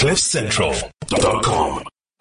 CliffCentral.com.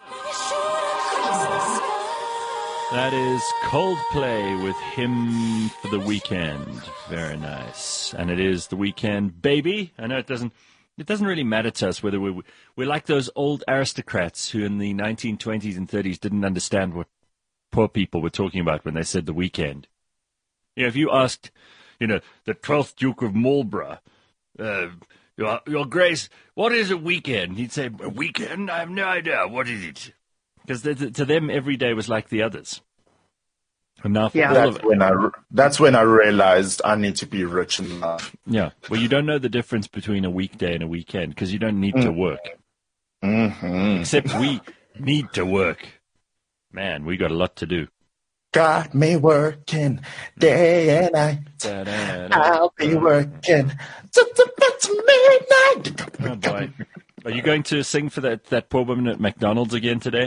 That is Coldplay with Hymn for the Weekend. Very nice. And it is the weekend, baby. I know it doesn't really matter to us whether we're like those old aristocrats who in the 1920s and 30s didn't understand what poor people were talking about when they said the weekend. You know, if you asked, the 12th Duke of Marlborough, Your Grace, what is a weekend? He'd say, a weekend? I have no idea. What is it? Because to them, every day was like the others. And now that's when I realized I need to be rich enough. Yeah. Well, you don't know the difference between a weekday and a weekend because you don't need to work. Mm-hmm. Except we need to work. Man, we got a lot to do. Got me working day and night. I'll be working to midnight. Oh, boy. Are you going to sing for that poor woman at McDonald's again today?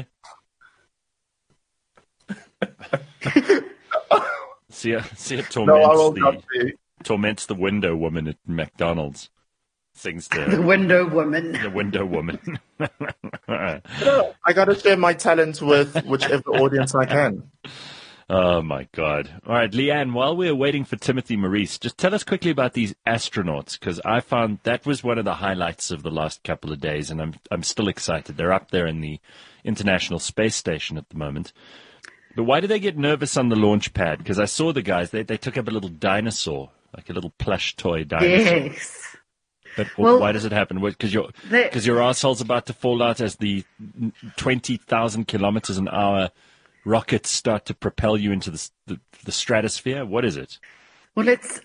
see it torments the window woman at McDonald's. Sings to the window woman. The window woman. I got to share my talents with whichever audience I can. Oh, my God. All right, Leanne, while we're waiting for Timothy Maurice, just tell us quickly about these astronauts, because I found that was one of the highlights of the last couple of days, and I'm still excited. They're up there in the International Space Station at the moment. But why do they get nervous on the launch pad? Because I saw the guys, they took up a little dinosaur, like a little plush toy dinosaur. Yes. But why does it happen? Because your arsehole's about to fall out as the 20,000 kilometers an hour rockets start to propel you into the stratosphere? What is it? Well,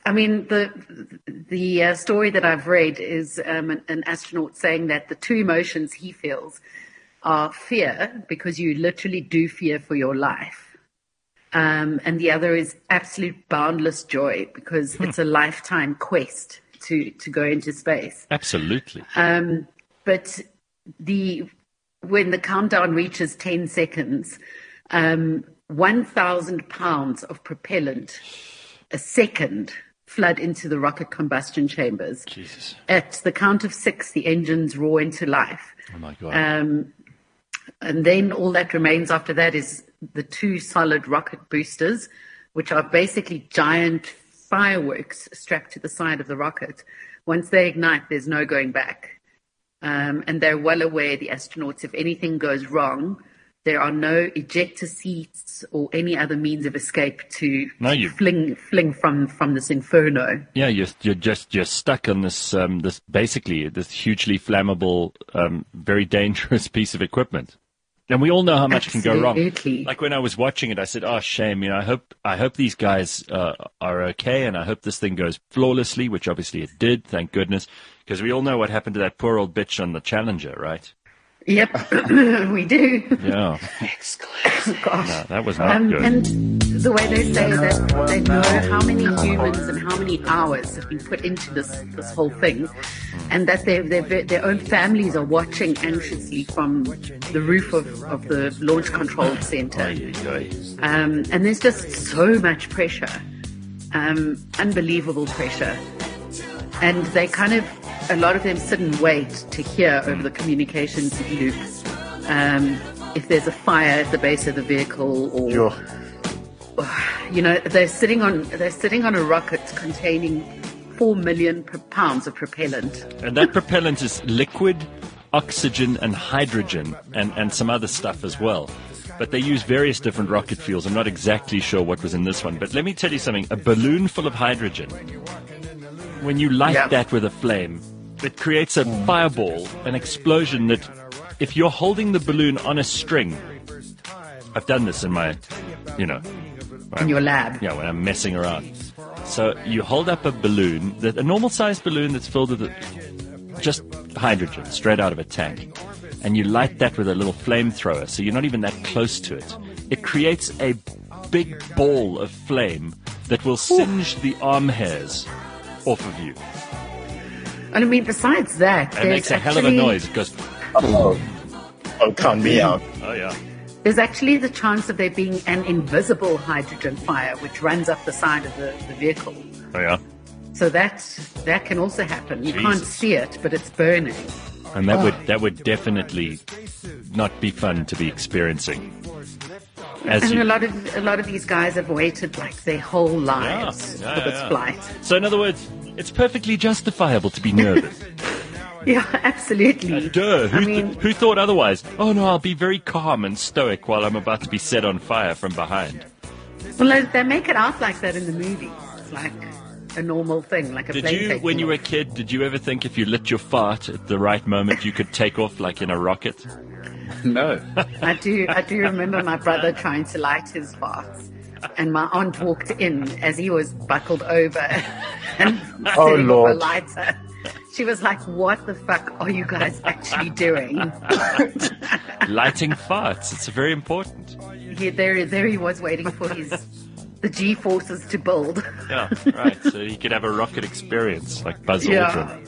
the story that I've read is an astronaut saying that the two emotions he feels are fear, because you literally do fear for your life. And the other is absolute boundless joy, because it's a lifetime quest to go into space. Absolutely. But when the countdown reaches 10 seconds, 1,000 pounds of propellant a second flood into the rocket combustion chambers. Jesus. At the count of 6, the engines roar into life. Oh, my God. And then all that remains after that is the 2 solid rocket boosters, which are basically giant fireworks strapped to the side of the rocket. Once they ignite, there's no going back. And they're well aware, the astronauts, if anything goes wrong, there are no ejector seats or any other means of escape to fling from this inferno. Yeah, you're stuck on this basically this hugely flammable, very dangerous piece of equipment. And we all know how much can go wrong. Like when I was watching it, I said, "Oh, shame! I hope these guys are okay, and I hope this thing goes flawlessly." Which obviously it did, thank goodness, because we all know what happened to that poor old bitch on the Challenger, right? Yep, we do. Yeah. Exclusive. Gosh. No, that was not good. And the way they say that they know how many humans and how many hours have been put into this whole thing, and that their own families are watching anxiously from the roof of the launch control center. And there's just so much pressure, unbelievable pressure. And they a lot of them sit and wait to hear over the communications loop if there's a fire at the base of the vehicle, or they're sitting on a rocket containing 4 million pounds of propellant. And that propellant is liquid, oxygen, and hydrogen, and some other stuff as well. But they use various different rocket fuels. I'm not exactly sure what was in this one, but let me tell you something. A balloon full of hydrogen, when you light that with a flame, it creates a fireball, an explosion that, if you're holding the balloon on a string, I've done this in my, in your lab. Yeah, when I'm messing around. So you hold up a balloon, a normal-sized balloon that's filled with just hydrogen straight out of a tank, and you light that with a little flamethrower, so you're not even that close to it. It creates a big ball of flame that will singe the arm hairs off of you. And besides that, it makes a hell of a noise. It goes, oh, count me out. Oh, yeah. There's actually the chance of there being an invisible hydrogen fire which runs up the side of the vehicle. Oh, yeah. So that can also happen. You can't see it, but it's burning. And that would definitely not be fun to be experiencing. And a lot of these guys have waited like their whole lives for this flight. So in other words, it's perfectly justifiable to be nervous. Yeah, absolutely. Who thought otherwise? Oh no, I'll be very calm and stoic while I'm about to be set on fire from behind. Well, they make it out like that in the movies. It's like a normal thing, like a plane taking off. When you were a kid, did you ever think if you lit your fart at the right moment, you could take off like in a rocket? No. I do remember my brother trying to light his farts, and my aunt walked in as he was buckled over and setting off a lighter. She was like, "What the fuck are you guys actually doing?" Lighting farts. It's very important. Yeah, there he was waiting for the G-forces to build. Yeah, right. So he could have a rocket experience like Buzz Aldrin.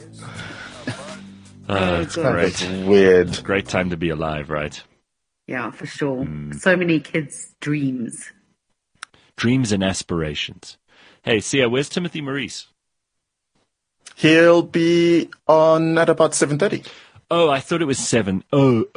It's great. That's weird. Great time to be alive, right? Yeah, for sure. So many kids' dreams. Dreams and aspirations. Hey, Sia, where's Timothy Maurice? He'll be on at about 7:30. Oh, I thought it was 7. Sorry.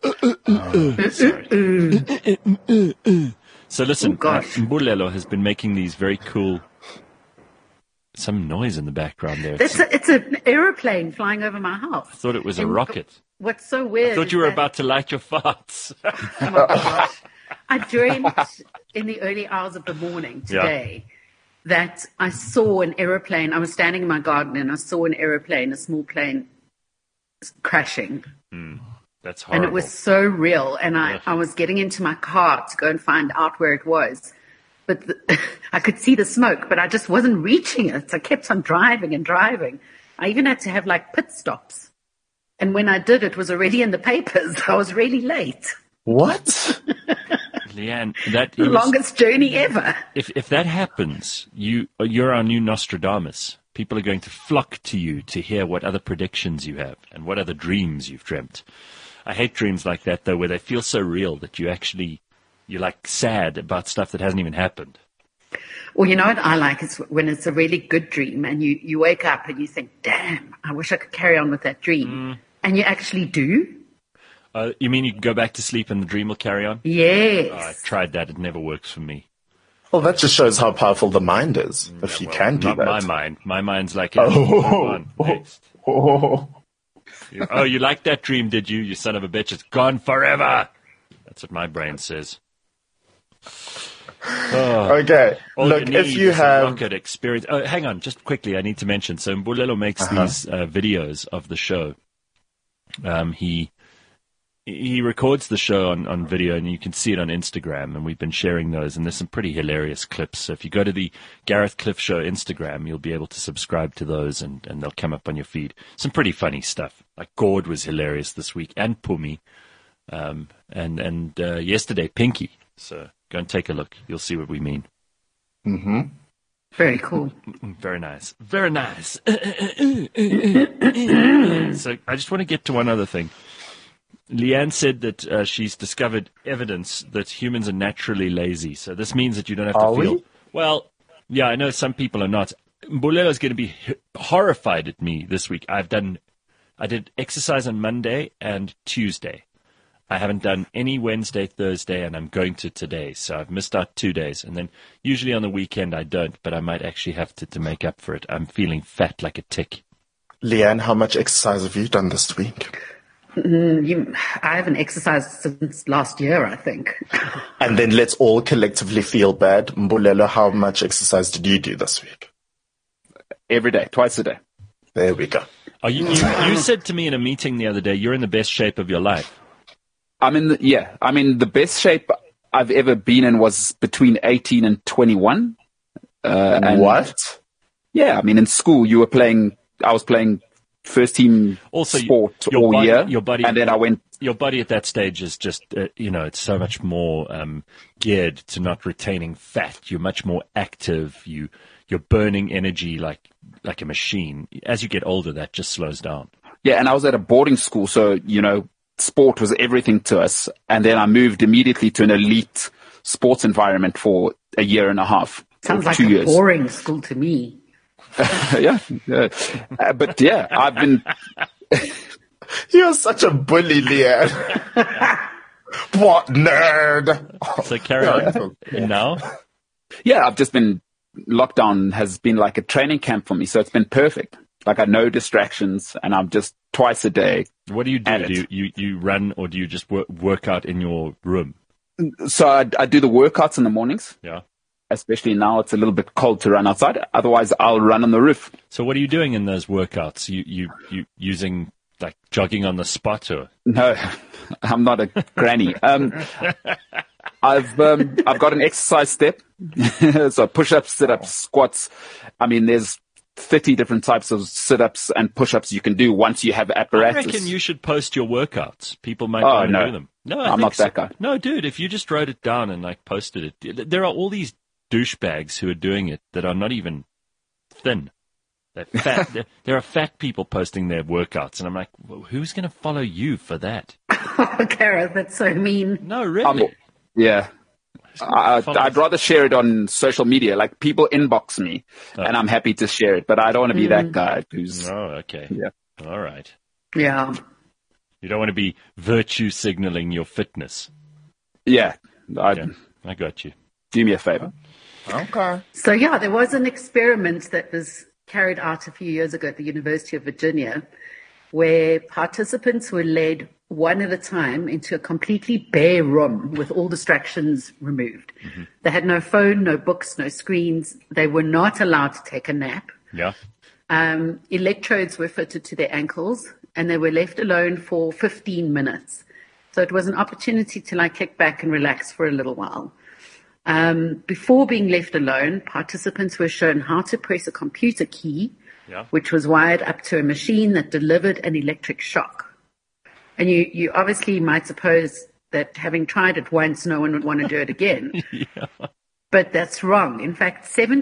So listen, Mbulelo has been making these very cool... Some noise in the background there. It's an aeroplane flying over my house. I thought it was a rocket. What's so weird? I thought you were about to light your farts. Oh my gosh. I dreamt in the early hours of the morning today that I saw an aeroplane. I was standing in my garden and I saw an aeroplane, a small plane, crashing. That's horrible. And it was so real. And I was getting into my car to go and find out where it was. But I could see the smoke, but I just wasn't reaching it. I kept on driving and driving. I even had to have like pit stops. And when I did, it was already in the papers. I was really late. What? Leanne, the longest journey ever. If that happens, you're our new Nostradamus. People are going to flock to you to hear what other predictions you have and what other dreams you've dreamt. I hate dreams like that, though, where they feel so real that you're like sad about stuff that hasn't even happened. Well, you know what I like is when it's a really good dream and you wake up and you think, damn, I wish I could carry on with that dream. And you actually do. You mean you can go back to sleep and the dream will carry on? Yes. I tried that. It never works for me. Well, that just shows how powerful the mind is, if you can do that. Not my mind. My mind's like, next. You liked that dream, did you? You son of a bitch. It's gone forever. That's what my brain says. Okay. Look, if you have rocket experience. Oh, hang on, just quickly, I need to mention. So Mbulelo makes these videos of the show. He records the show on video, and you can see it on Instagram. And we've been sharing those, and there's some pretty hilarious clips. So if you go to the Gareth Cliff Show Instagram, you'll be able to subscribe to those, and they'll come up on your feed. Some pretty funny stuff. Like Gord was hilarious this week, and Pumi, and yesterday Pinky. So go and take a look. You'll see what we mean. Mm-hmm. Very cool. Very nice. Very nice. So I just want to get to one other thing. Leanne said that she's discovered evidence that humans are naturally lazy. So this means that you don't have to feel... Well, yeah, I know some people are not. Mbulelo's going to be horrified at me this week. I did exercise on Monday and Tuesday. I haven't done any Wednesday, Thursday, and I'm going to today. So I've missed out 2 days. And then usually on the weekend I don't, but I might actually have to make up for it. I'm feeling fat like a tick. Leanne, how much exercise have you done this week? I haven't exercised since last year, I think. And then let's all collectively feel bad. Mbulelo, how much exercise did you do this week? Every day, twice a day. There we go. You said to me in a meeting the other day, you're in the best shape of your life. The best shape I've ever been in was between 18 and 21. What? Yeah, I mean, in school, I was playing first team sport all year, and then I went. Your body at that stage is just, it's so much more geared to not retaining fat. You're much more active. You're burning energy like a machine. As you get older, that just slows down. Yeah, and I was at a boarding school, so sport was everything to us. And then I moved immediately to an elite sports environment for a year and a half. Sounds like 2 a years. boring school to me. Yeah. But yeah, I've been. You're such a bully, Leanne. What nerd? So carry on. Now? Yeah, I've just been, lockdown has been like a training camp for me. So it's been perfect. Like I no distractions and I'm just twice a day. What do you do? Do you run or do you just work out in your room? So I do the workouts in the mornings. Yeah. Especially now it's a little bit cold to run outside. Otherwise I'll run on the roof. So what are you doing in those workouts? You using like jogging on the spot or? No, I'm not a granny. I've got an exercise step. So push-ups, sit-ups, squats. I mean, there's 30 different types of sit-ups and push-ups you can do once you have apparatus. I reckon you should post your workouts. People might want to do them. No, I'm not that guy. No, dude, if you just wrote it down and like posted it, there are all these douchebags who are doing it that are not even thin. They're fat. there are fat people posting their workouts, and I'm like, well, who's going to follow you for that? Oh, Gareth, that's so mean. No, really. Yeah. I'd rather share it on social media. Like people inbox me and I'm happy to share it, but I don't want to be that guy who's. Oh, okay. Yeah. All right. Yeah. You don't want to be virtue signaling your fitness. Yeah. I got you. Do me a favor. Okay. So, yeah, there was an experiment that was carried out a few years ago at the University of Virginia where participants were led one at a time into a completely bare room with all distractions removed. Mm-hmm. They had no phone, no books, no screens. They were not allowed to take a nap. Yeah. Electrodes were fitted to their ankles and they were left alone for 15 minutes. So it was an opportunity to like kick back and relax for a little while. Before being left alone, participants were shown how to press a computer key, which was wired up to a machine that delivered an electric shock. And you obviously might suppose that having tried it once, no one would want to do it again. But that's wrong. In fact,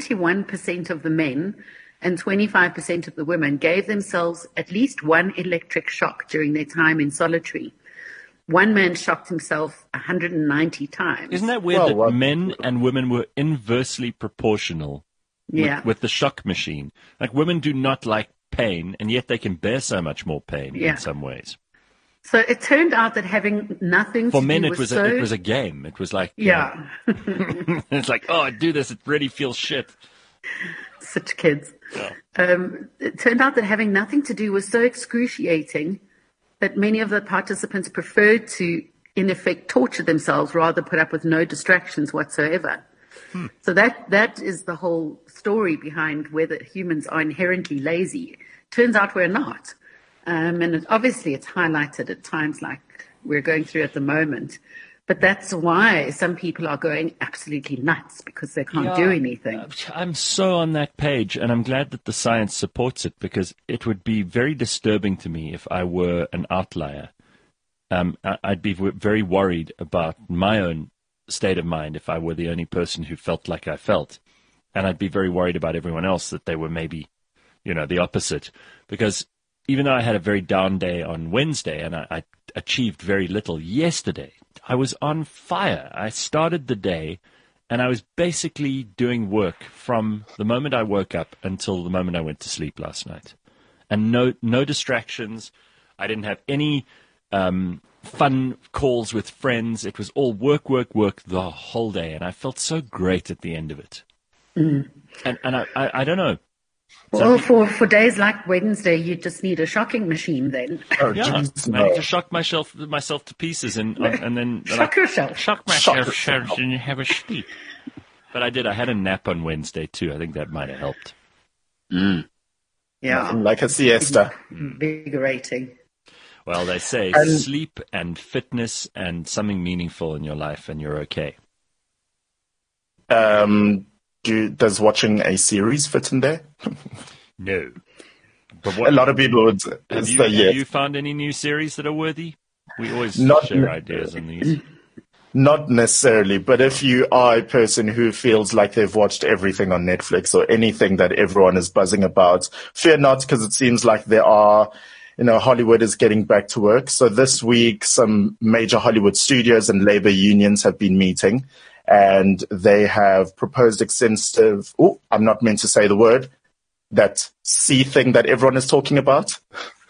71% of the men and 25% of the women gave themselves at least one electric shock during their time in solitary. One man shocked himself 190 times. Isn't that weird that men and women were inversely proportional with the shock machine? Like women do not like pain, and yet they can bear so much more pain in some ways. So it turned out that having nothing for to men, do it was a game. It was like it's like, oh, I do this, it really feels shit. Such kids. Yeah. It turned out that having nothing to do was so excruciating that many of the participants preferred to, in effect, torture themselves rather put up with no distractions whatsoever. So that is the whole story behind whether humans are inherently lazy. Turns out we're not. And obviously it's highlighted at times like we're going through at the moment. But that's why some people are going absolutely nuts because they can't do anything. I'm so on that page, and I'm glad that the science supports it because it would be very disturbing to me if I were an outlier. I'd be very worried about my own state of mind if I were the only person who felt like I felt. And I'd be very worried about everyone else that they were maybe, the opposite. Because even though I had a very down day on Wednesday and I achieved very little yesterday, I was on fire. I started the day and I was basically doing work from the moment I woke up until the moment I went to sleep last night. And no distractions. I didn't have any fun calls with friends. It was all work the whole day. And I felt so great at the end of it. And I don't know. Well, for days like Wednesday, you just need a shocking machine then. Oh, I need to shock myself to pieces and then shock yourself. Shock myself and you have a sleep. But I did. I had a nap on Wednesday too. I think that might have helped. Yeah, like a siesta. Invigorating. Well, they say sleep and fitness and something meaningful in your life, and you're okay. Does watching a series fit in there? No. But a lot of people would say yes. Have you found any new series that are worthy? We always share ideas on these. Not necessarily, but if you are a person who feels like they've watched everything on Netflix or anything that everyone is buzzing about, fear not, because it seems like there are, Hollywood is getting back to work. So this week, some major Hollywood studios and labor unions have been meeting. And they have proposed extensive, I'm not meant to say the word, that C thing that everyone is talking about.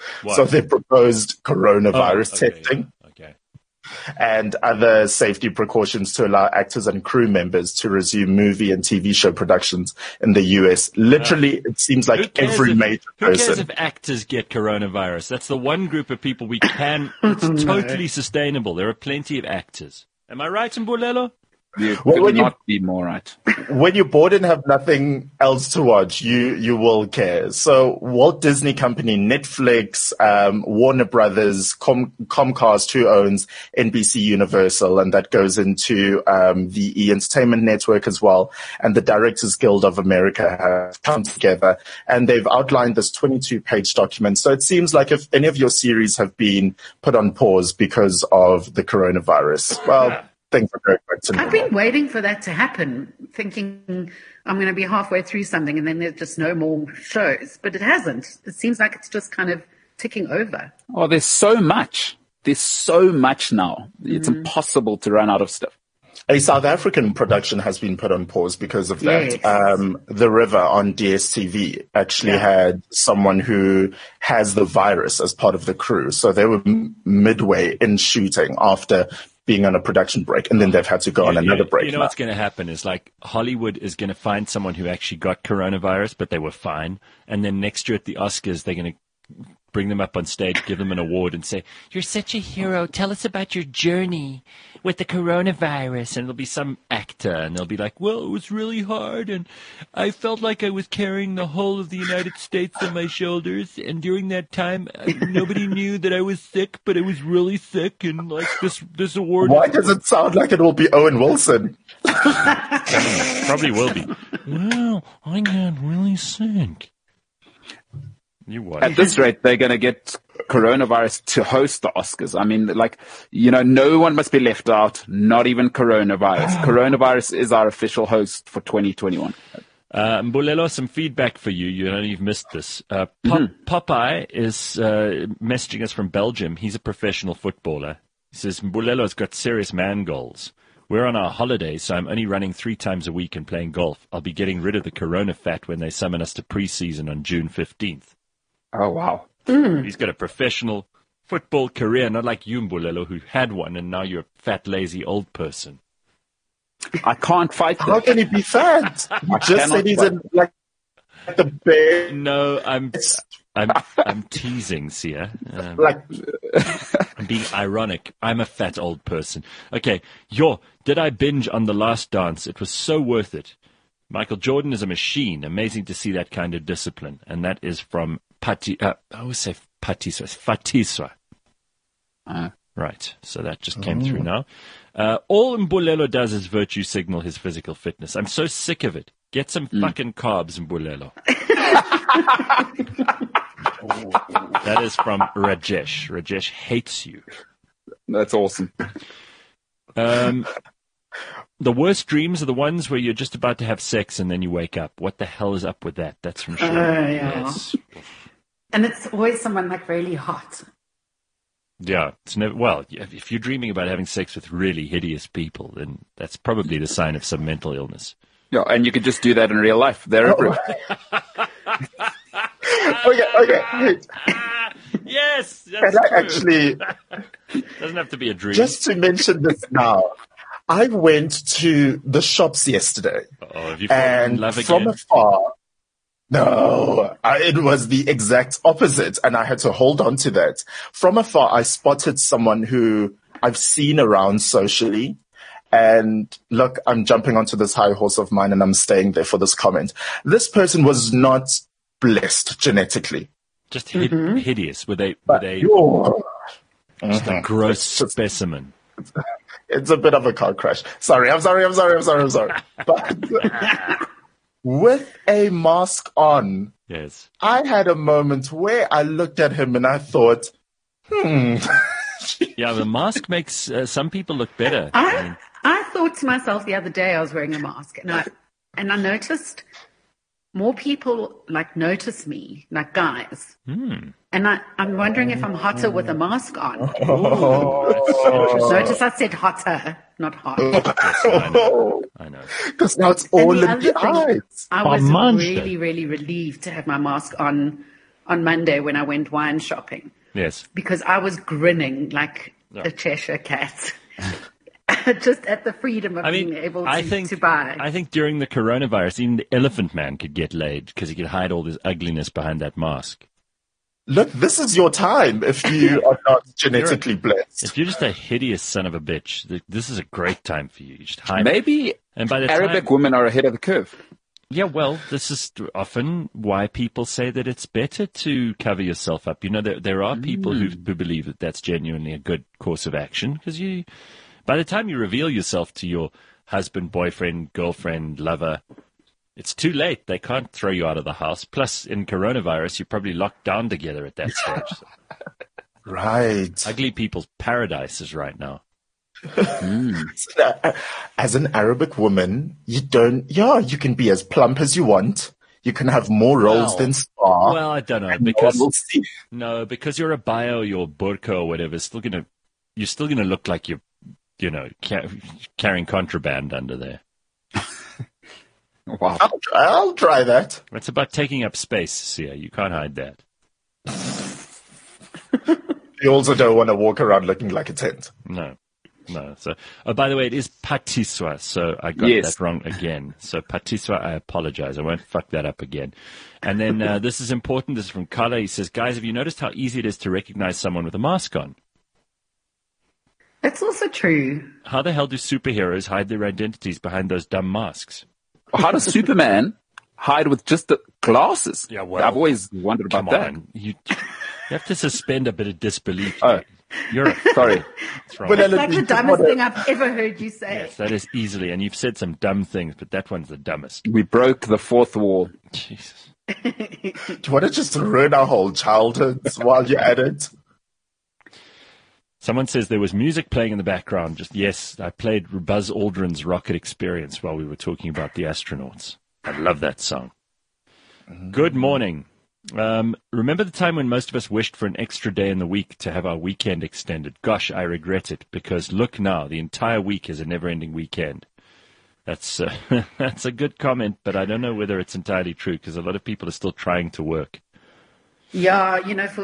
What? So they proposed coronavirus okay, testing Okay. and other safety precautions to allow actors and crew members to resume movie and TV show productions in the US. Literally, it seems like every major Who cares person. if actors get coronavirus? That's the one group of people we can. It's totally sustainable. There are plenty of actors. Am I right, Mbulelo? You Well, could when you- not be more right. When you're bored and have nothing else to watch, you will care. So Walt Disney Company, Netflix, Warner Brothers, Comcast, who owns NBC Universal, and that goes into the E! Entertainment Network as well, and the Directors Guild of America have come together, and they've outlined this 22-page document. So it seems like if any of your series have been put on pause because of the coronavirus, well, things are going back to I've normal. been waiting for that to happen, thinking I'm going to be halfway through something and then there's just no more shows. But it hasn't. It seems like it's just kind of ticking over. Oh, there's so much. There's so much now. It's impossible to run out of stuff. A South African production has been put on pause because of that. Yes. The River on DSTV actually had someone who has the virus as part of the crew. So they were midway in shooting after being on a production break, and then they've had to go on another break. You know what's going to happen is like Hollywood is going to find someone who actually got coronavirus, but they were fine. And then next year at the Oscars, they're going to bring them up on stage, give them an award, and say, "You're such a hero. Tell us about your journey with the coronavirus." And it'll be some actor, and they'll be like, "Well, it was really hard, and I felt like I was carrying the whole of the United States on my shoulders. And during that time, nobody knew that I was sick, but I was really sick. And like this award." Why does it sound like it will be Owen Wilson? Probably will be. Well, I got really sick. You what? At this rate, they're going to get coronavirus to host the Oscars. I mean, like, no one must be left out, not even coronavirus. Coronavirus is our official host for 2021. Mbulelo, some feedback for you. You know, you've missed this. Popeye is messaging us from Belgium. He's a professional footballer. He says, Mbulelo's got serious man goals. We're on our holiday, so I'm only running 3 times a week and playing golf. I'll be getting rid of the corona fat when they summon us to preseason on June 15th. Oh, wow. He's got a professional football career, not like you, Mbulelo, who had one, and now you're a fat, lazy old person. I can't fight How that. can he be fat? You just cannot said he's fight. in like the bear. No, I'm teasing, Sia. Like I'm being ironic. I'm a fat old person. Okay, did I binge on The Last Dance? It was so worth it. Michael Jordan is a machine. Amazing to see that kind of discipline. And that is from I always say Patiswa. It's Fatiswa. Right. So that just came through now. All Mbulelo does is virtue signal his physical fitness. I'm so sick of it. Get some fucking carbs, Mbulelo. That is from Rajesh. Rajesh hates you. That's awesome. The worst dreams are the ones where you're just about to have sex and then you wake up. What the hell is up with that? That's from Sean. Yeah. Yes. And it's always someone like really hot. Yeah. It's never, if you're dreaming about having sex with really hideous people, then that's probably the sign of some mental illness. Yeah, and you could just do that in real life. They're approved. okay. Yes, Can that's I true. actually Doesn't have to be a dream. just to mention this now? I went to the shops yesterday, Have you fallen in and love from again? afar, it was the exact opposite, and I had to hold on to that. From afar, I spotted someone who I've seen around socially. And look, I'm jumping onto this high horse of mine and I'm staying there for this comment. This person was not blessed genetically. Just hideous. Were they just a gross specimen? It's a bit of a car crash. I'm sorry. But with a mask on, Yes. I had a moment where I looked at him and I thought, Yeah, the mask makes some people look better. I thought to myself the other day I was wearing a mask and I noticed more people notice me, like guys. And I'm wondering if I'm hotter with a mask on. Notice I said hotter, not hot. I know. because now it's all And the in the other thing, eyes. I was Monster. really, really relieved to have my mask on on Monday when I went wine shopping Yes. because I was grinning like a Cheshire cat. Just at the freedom of being able to buy. I think during the coronavirus, even the elephant man could get laid because he could hide all this ugliness behind that mask. Look, this is your time if you are not genetically blessed. If you're just a hideous son of a bitch, this is a great time for you. You just hide. Maybe And by the Arabic women are ahead of the curve. Yeah, well, this is often why people say that it's better to cover yourself up. You know, there are people who believe that that's genuinely a good course of action because by the time you reveal yourself to your husband, boyfriend, girlfriend, lover, it's too late. They can't throw you out of the house. Plus, in coronavirus, you're probably locked down together at that stage. Right. Ugly people's paradise is right now. As an Arabic woman, you can be as plump as you want. You can have more rolls than Spa. Well, I don't know because you're a bio, your burqa or whatever. You're still gonna look like you're, carrying contraband under there. Wow. I'll try that. It's about taking up space, Sia. You can't hide that. You also don't want to walk around looking like a tent. No. So, by the way, it is patiswa, so I got that wrong again. So patiswa, I apologize. I won't fuck that up again. And then this is important. This is from Kala. He says, guys, have you noticed how easy it is to recognize someone with a mask on? That's also true. How the hell do superheroes hide their identities behind those dumb masks? How does Superman hide with just the glasses? Yeah, well, I've always wondered about that. You have to suspend a bit of disbelief. Oh, you're sorry. That's wrong. That's like the dumbest thing I've ever heard you say. Yes, that is easily, and you've said some dumb things, but that one's the dumbest. We broke the fourth wall. Jesus. Do you want to just ruin our whole childhoods while you're at it? Someone says there was music playing in the background. Yes, I played Buzz Aldrin's Rocket Experience while we were talking about the astronauts. I love that song. Good morning. Remember the time when most of us wished for an extra day in the week to have our weekend extended? Gosh, I regret it because look now, the entire week is a never-ending weekend. That's a good comment, but I don't know whether it's entirely true because a lot of people are still trying to work. Yeah,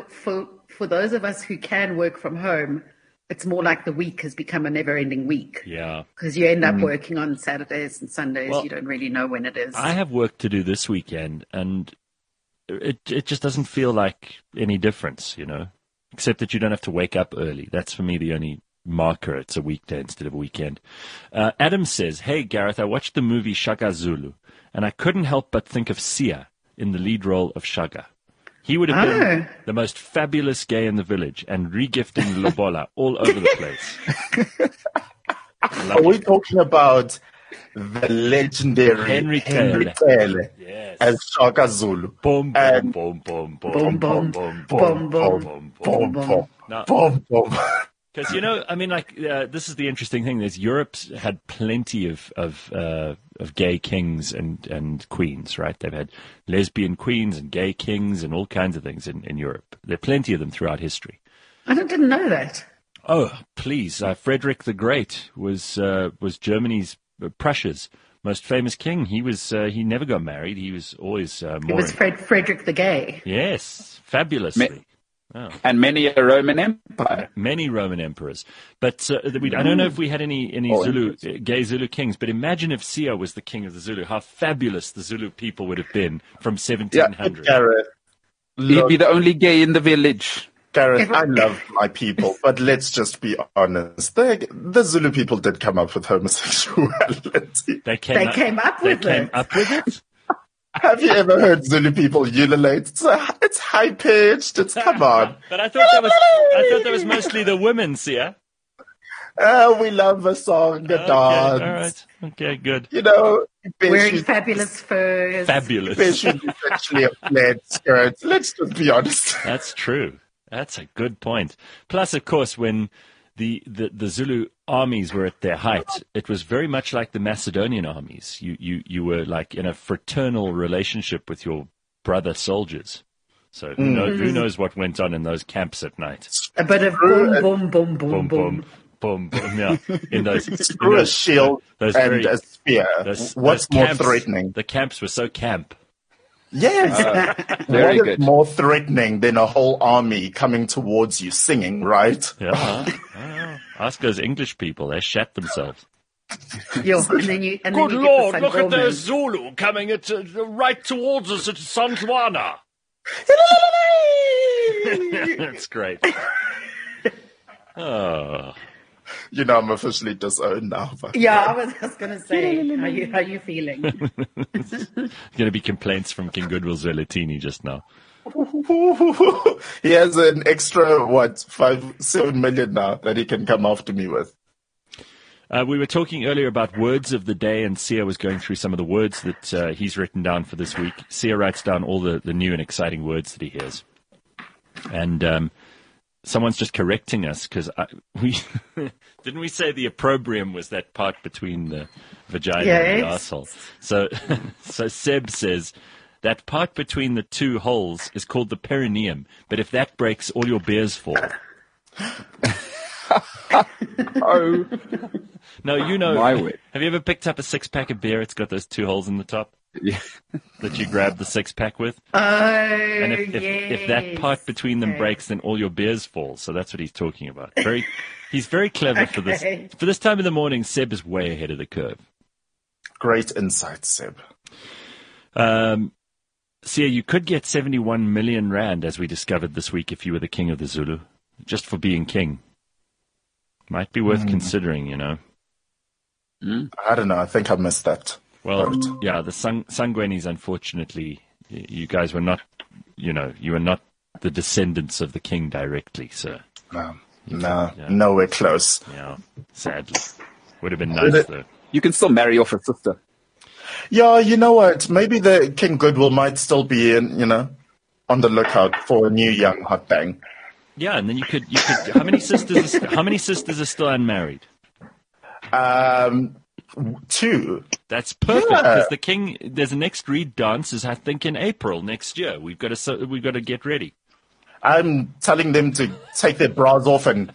for those of us who can work from home, it's more like the week has become a never-ending week. Yeah. Because you end up working on Saturdays and Sundays. Well, you don't really know when it is. I have work to do this weekend, and it just doesn't feel like any difference, except that you don't have to wake up early. That's, for me, the only marker. It's a weekday instead of a weekend. Adam says, hey, Gareth, I watched the movie Shaka Zulu, and I couldn't help but think of Sia in the lead role of Shaka. He would have been the most fabulous gay in the village and regifting lobola all over the place. Are we talking about the legendary Henry Taylor as Shaka Zulu? Boom, boom, boom, boom, boom, boom, boom, boom, boom, boom, boom, boom. Because, this is the interesting thing. Europe's had plenty of gay kings and queens, right? They've had lesbian queens and gay kings and all kinds of things in Europe. There are plenty of them throughout history. I didn't know that. Oh, please. Frederick the Great was Germany's, Prussia's most famous king. He never got married. He was always more... It was Frederick the Gay. Yes, fabulously. And many a Roman Empire. Many Roman emperors. But I don't know if we had any gay Zulu kings, but imagine if Sia was the king of the Zulu, how fabulous the Zulu people would have been from 1700. Yeah, Gareth, he'd be the only gay in the village. Gareth, I love my people, but let's just be honest. The Zulu people did come up with homosexuality. They came up with it? Have you ever heard Zulu people ululate? It's high pitched. Come on. But I thought that was mostly the women, Sia. We love a song, a dance. All right. Okay, good. Wearing fabulous furs. Fabulous. Especially essentially a flared skirt. Let's just be honest. That's true. That's a good point. Plus, of course, when the Zulu armies were at their height, it was very much like the Macedonian armies. You were like in a fraternal relationship with your brother soldiers. So who knows what went on in those camps at night? A bit of boom, boom, boom, boom, boom. Boom, boom, yeah. Screw a shield and a spear. What's more threatening? The camps were so camp. Yes. Very What good. is more threatening than a whole army coming towards you singing, right? Yeah. Ask those English people. They shat themselves. Yeah, and then you Good get the Lord, look at Sangomas. those Zulu coming right towards us at San Juana. That's great. Oh. You know, I'm officially disowned now. But Yeah, I was just going to say, how you feeling? Going to be complaints from King Goodwill Zwelatini just now. he has an extra, 5-7 million now that he can come after me with. We were talking earlier about words of the day, and Sia was going through some of the words that he's written down for this week. Sia writes down all the new and exciting words that he hears. And someone's just correcting us, because we didn't we say the opprobrium was that part between the vagina and the asshole? So Seb says that part between the two holes is called the perineum, but if that breaks, all your beers fall. Oh, No, you know. My word. Have you ever picked up a 6-pack of beer? It's got those 2 holes in the top yeah. that you grab the 6-pack with. Oh, And if that part between them breaks, then all your beers fall. So that's what he's talking about. He's very clever for this. For this time of the morning, Seb is way ahead of the curve. Great insight, Seb. Sia, you could get 71 million rand, as we discovered this week, if you were the king of the Zulu, just for being king. Might be worth considering, you know. I don't know. I think I missed that. Well, yeah, the Sangwenis, unfortunately, you guys were not, you were not the descendants of the king directly, so. Nowhere close. Yeah, sadly. Would have been nice, though. You can still marry off a sister. Yeah, you know what? Maybe the King Goodwill might still be on the lookout for a new young hot bang. Yeah, and then you could. How many sisters are still unmarried? 2. That's perfect, because the king. There's a next Reed dance, is I think in April next year. We've got to get ready. I'm telling them to take their bras off and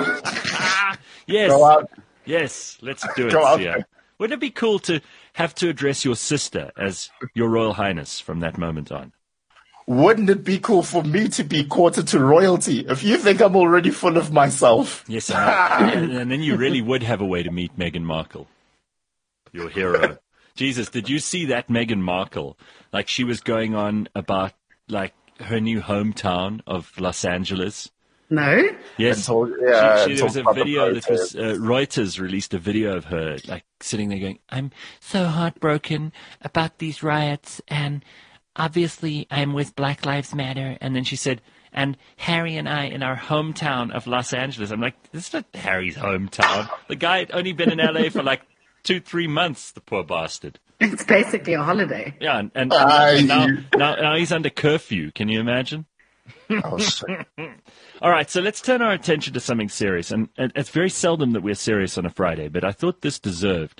Yes, go out. yes, let's do it. Go out Sia. there. Wouldn't it be cool to have to address your sister as Your Royal Highness from that moment on? Wouldn't it be cool for me to be courted to royalty? If you think I'm already full of myself. Yes, and then you really would have a way to meet Meghan Markle, your hero. Jesus, did you see that Meghan Markle? Like, she was going on about, like, her new hometown of Los Angeles. No? Yes. There was a video that was, Reuters released a video of her, like, sitting there going, I'm so heartbroken about these riots, and obviously I'm with Black Lives Matter. And then she said, and Harry and I in our hometown of Los Angeles. I'm like, this is not Harry's hometown. The guy had only been in LA for like 2-3 months, the poor bastard. It's basically a holiday. Yeah, and now he's under curfew. Can you imagine? Oh, shit. All right, so let's turn our attention to something serious. And it's very seldom that we're serious on a Friday, but I thought this deserved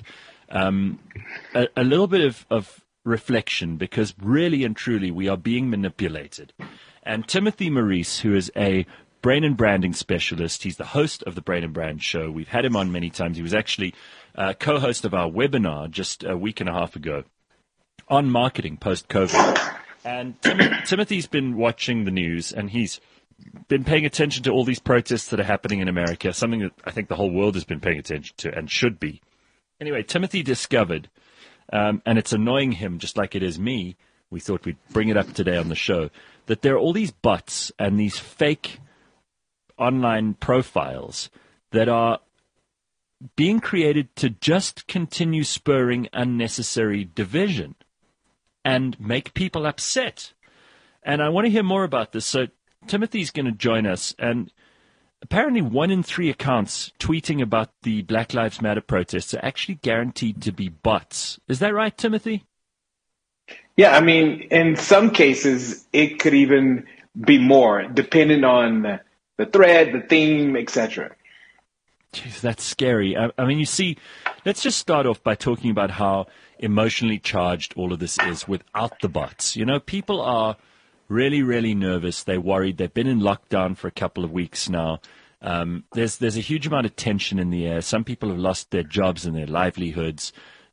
a little bit of reflection, because really and truly we are being manipulated. And Timothy Maurice, who is a brain and branding specialist, he's the host of the Brain and Brand Show. We've had him on many times. He was actually co-host of our webinar just a week and a half ago on marketing post-COVID. And Timothy's been watching the news, and he's been paying attention to all these protests that are happening in America, something that I think the whole world has been paying attention to and should be. Anyway, Timothy discovered, and it's annoying him just like it is me, we thought we'd bring it up today on the show, that there are all these bots and these fake online profiles that are being created to just continue spurring unnecessary division and make people upset. And I want to hear more about this. So Timothy's going to join us. And apparently 1 in 3 accounts tweeting about the Black Lives Matter protests are actually guaranteed to be bots. Is that right, Timothy? Yeah, I mean, in some cases, it could even be more, depending on the thread, the theme, etc. Jeez, that's scary. I mean, you see, let's just start off by talking about how emotionally charged all of this is without the bots. You know, people are really, really nervous. They're worried. They've been in lockdown for a couple of weeks now. There's a huge amount of tension in the air. Some people have lost their jobs and their livelihoods.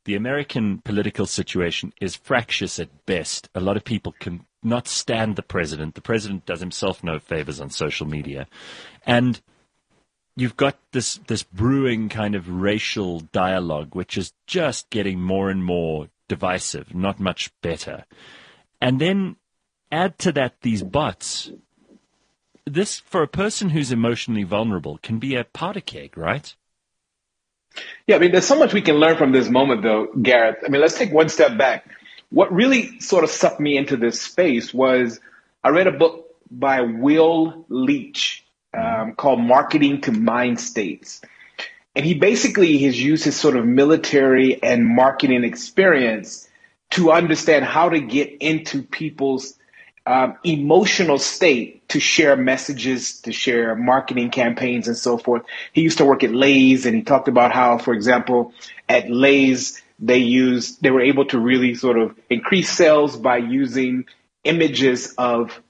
the American political situation is fractious at best. A lot of people can not stand the president. The president does himself no favors on social media. And you've got this brewing kind of racial dialogue, which is just getting more and more divisive, not much better. And then add to that these bots. This, for a person who's emotionally vulnerable, can be a powder keg, right? Yeah, I mean, there's so much we can learn from this moment, though, Gareth. I mean, let's take one step back. What really sort of sucked me into this space was I read a book by Will Leach called Marketing to Mind States. And he basically has used his sort of military and marketing experience to understand how to get into people's emotional state to share messages, to share marketing campaigns and so forth. He used to work at Lay's, and he talked about how, for example, at Lay's, they were able to really sort of increase sales by using images of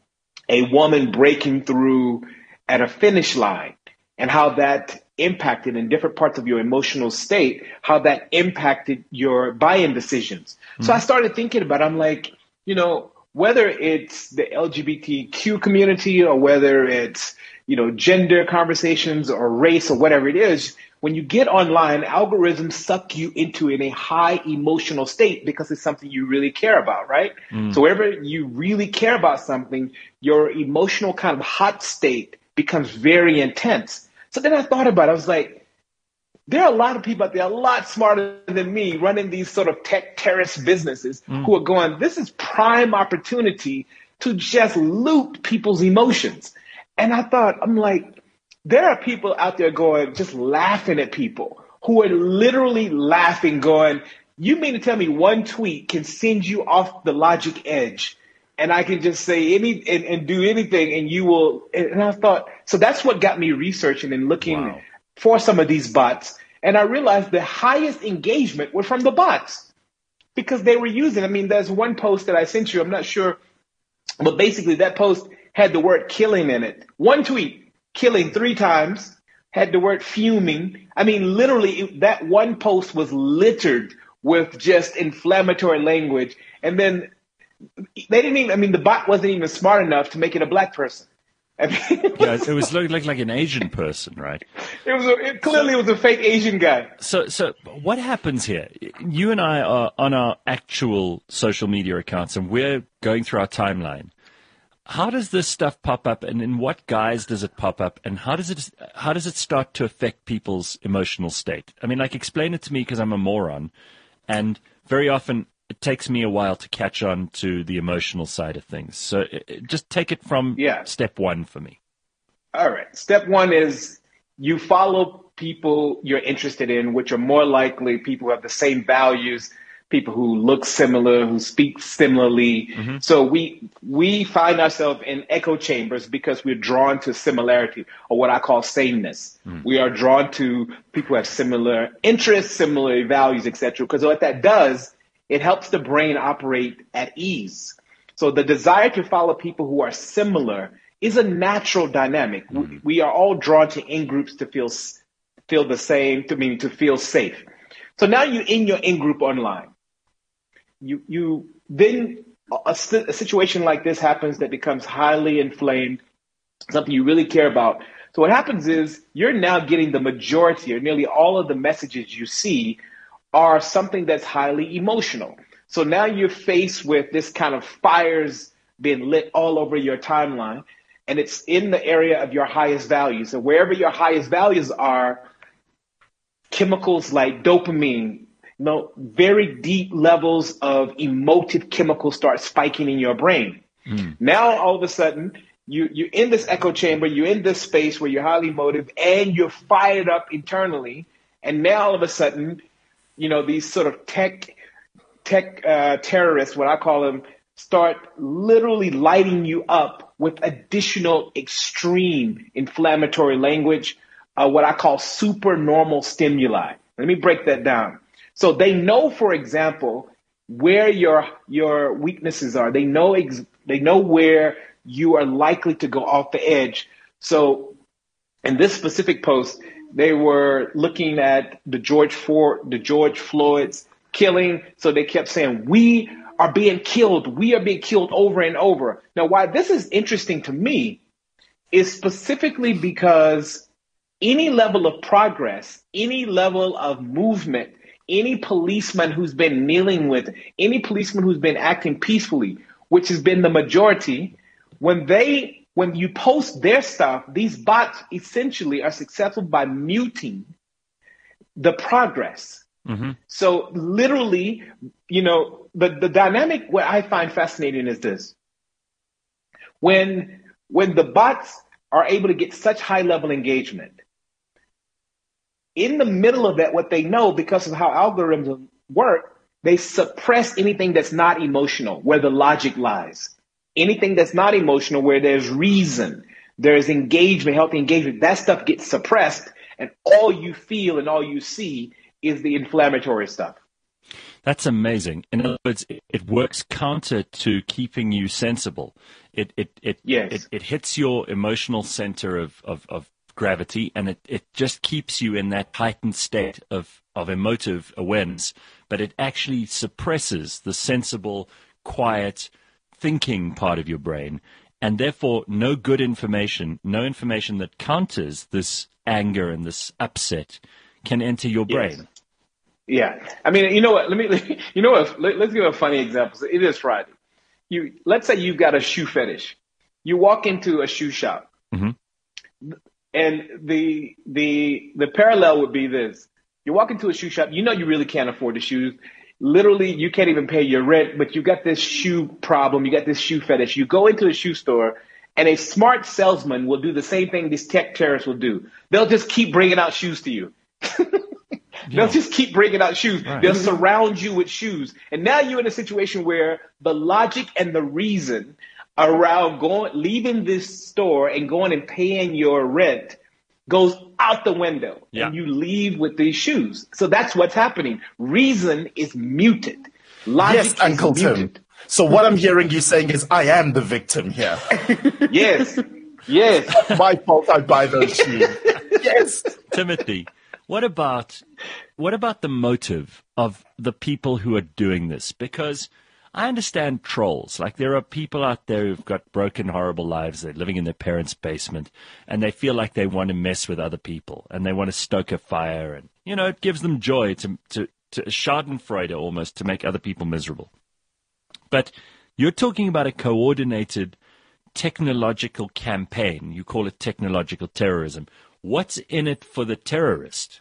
a woman breaking through at a finish line, and how that impacted in different parts of your emotional state, how that impacted your buy-in decisions. Mm-hmm. So I started thinking about it. I'm like, you know, whether it's the LGBTQ community or whether it's, you know, gender conversations or race or whatever it is, when you get online, algorithms suck you into in a high emotional state because it's something you really care about, right? So wherever you really care about something, your emotional kind of hot state becomes very intense. So then I thought about it. I was like, there are a lot of people out there, a lot smarter than me, running these sort of tech terrorist businesses who are going, this is prime opportunity to just loot people's emotions. And I thought, I'm like, there are people out there going, just laughing at people who are literally laughing, going, you mean to tell me one tweet can send you off the logic edge? And I can just say and do anything, and you will. And I thought, so that's what got me researching and looking for some of these bots. And I realized the highest engagement were from the bots because they were using. I mean, there's one post that I sent you. I'm not sure, but basically that post had the word killing in it. One tweet, killing 3 times, had the word fuming. I mean, literally, that one post was littered with just inflammatory language. And then they didn't even, I mean, the bot wasn't even smart enough to make it a black person. I mean, it was like an Asian person, right? It clearly was a fake Asian guy. So what happens here? You and I are on our actual social media accounts, and we're going through our timeline. How does this stuff pop up, and in what guise does it pop up, and how does it start to affect people's emotional state? I mean, like, explain it to me, because I'm a moron, and very often it takes me a while to catch on to the emotional side of things. So just take it from step one for me. All right. Step one is you follow people you're interested in, which are more likely people who have the same values, people who look similar, who speak similarly. Mm-hmm. So we find ourselves in echo chambers because we're drawn to similarity, or what I call sameness. We are drawn to people who have similar interests, similar values, etc. Because what that does, it helps the brain operate at ease. So the desire to follow people who are similar is a natural dynamic. We are all drawn to in-groups to feel the same, to feel safe. So now you're in your in-group online. You then a situation like this happens that becomes highly inflamed, something you really care about. So what happens is you're now getting the majority, or nearly all of the messages you see are something that's highly emotional. So now you're faced with this kind of fires being lit all over your timeline, and it's in the area of your highest values. So wherever your highest values are, chemicals like dopamine, very deep levels of emotive chemicals start spiking in your brain. Now, all of a sudden, you're in this echo chamber, you're in this space where you're highly emotive, and you're fired up internally. And now, all of a sudden, these sort of tech terrorists, what I call them, start literally lighting you up with additional extreme inflammatory language, what I call supernormal stimuli. Let me break that down. So they know, for example, where your weaknesses are. They know where you are likely to go off the edge. So in this specific post, They were looking at the George Floyd's killing. So they kept saying, we are being killed. We are being killed over and over. Now, why this is interesting to me is specifically because any level of progress, any level of movement, any policeman who's been kneeling with, any policeman who's been acting peacefully, which has been the majority, when you post their stuff, these bots essentially are successful by muting the progress. Mm-hmm. So literally, the dynamic what I find fascinating is this. When the bots are able to get such high level engagement, in the middle of that, what they know because of how algorithms work, they suppress anything that's not emotional, where the logic lies. Anything that's not emotional, where there's reason, there's engagement, healthy engagement, that stuff gets suppressed, and all you feel and all you see is the inflammatory stuff. That's amazing. In other words, it works counter to keeping you sensible. It hits your emotional center of gravity, and it just keeps you in that heightened state of emotive awareness, but it actually suppresses the sensible, quiet, thinking part of your brain, and therefore no good information, no information that counters this anger and this upset can enter your brain. Yeah. I mean, you know what? Let's give a funny example. So it is Friday. Let's say you've got a shoe fetish. You walk into a shoe shop, mm-hmm. and the parallel would be this. You walk into a shoe shop, you really can't afford the shoes. Literally, you can't even pay your rent, but you got this shoe problem. You got this shoe fetish. You go into a shoe store, and a smart salesman will do the same thing these tech terrorists will do. They'll just keep bringing out shoes to you. They'll just keep bringing out shoes. Right. They'll surround you with shoes. And now you're in a situation where the logic and the reason around leaving this store and going and paying your rent goes out the window, and you leave with these shoes. So that's what's happening. Reason is muted. Logic yes, Uncle muted. Tim. So what I'm hearing you saying is I am the victim here. Yes. My fault I buy those shoes. Yes. Timothy, what about the motive of the people who are doing this? Because I understand trolls. Like, there are people out there who've got broken, horrible lives. They're living in their parents' basement, and they feel like they want to mess with other people, and they want to stoke a fire, and it gives them joy to Schadenfreude almost, to make other people miserable. But you're talking about a coordinated technological campaign. You call it technological terrorism. What's in it for the terrorist?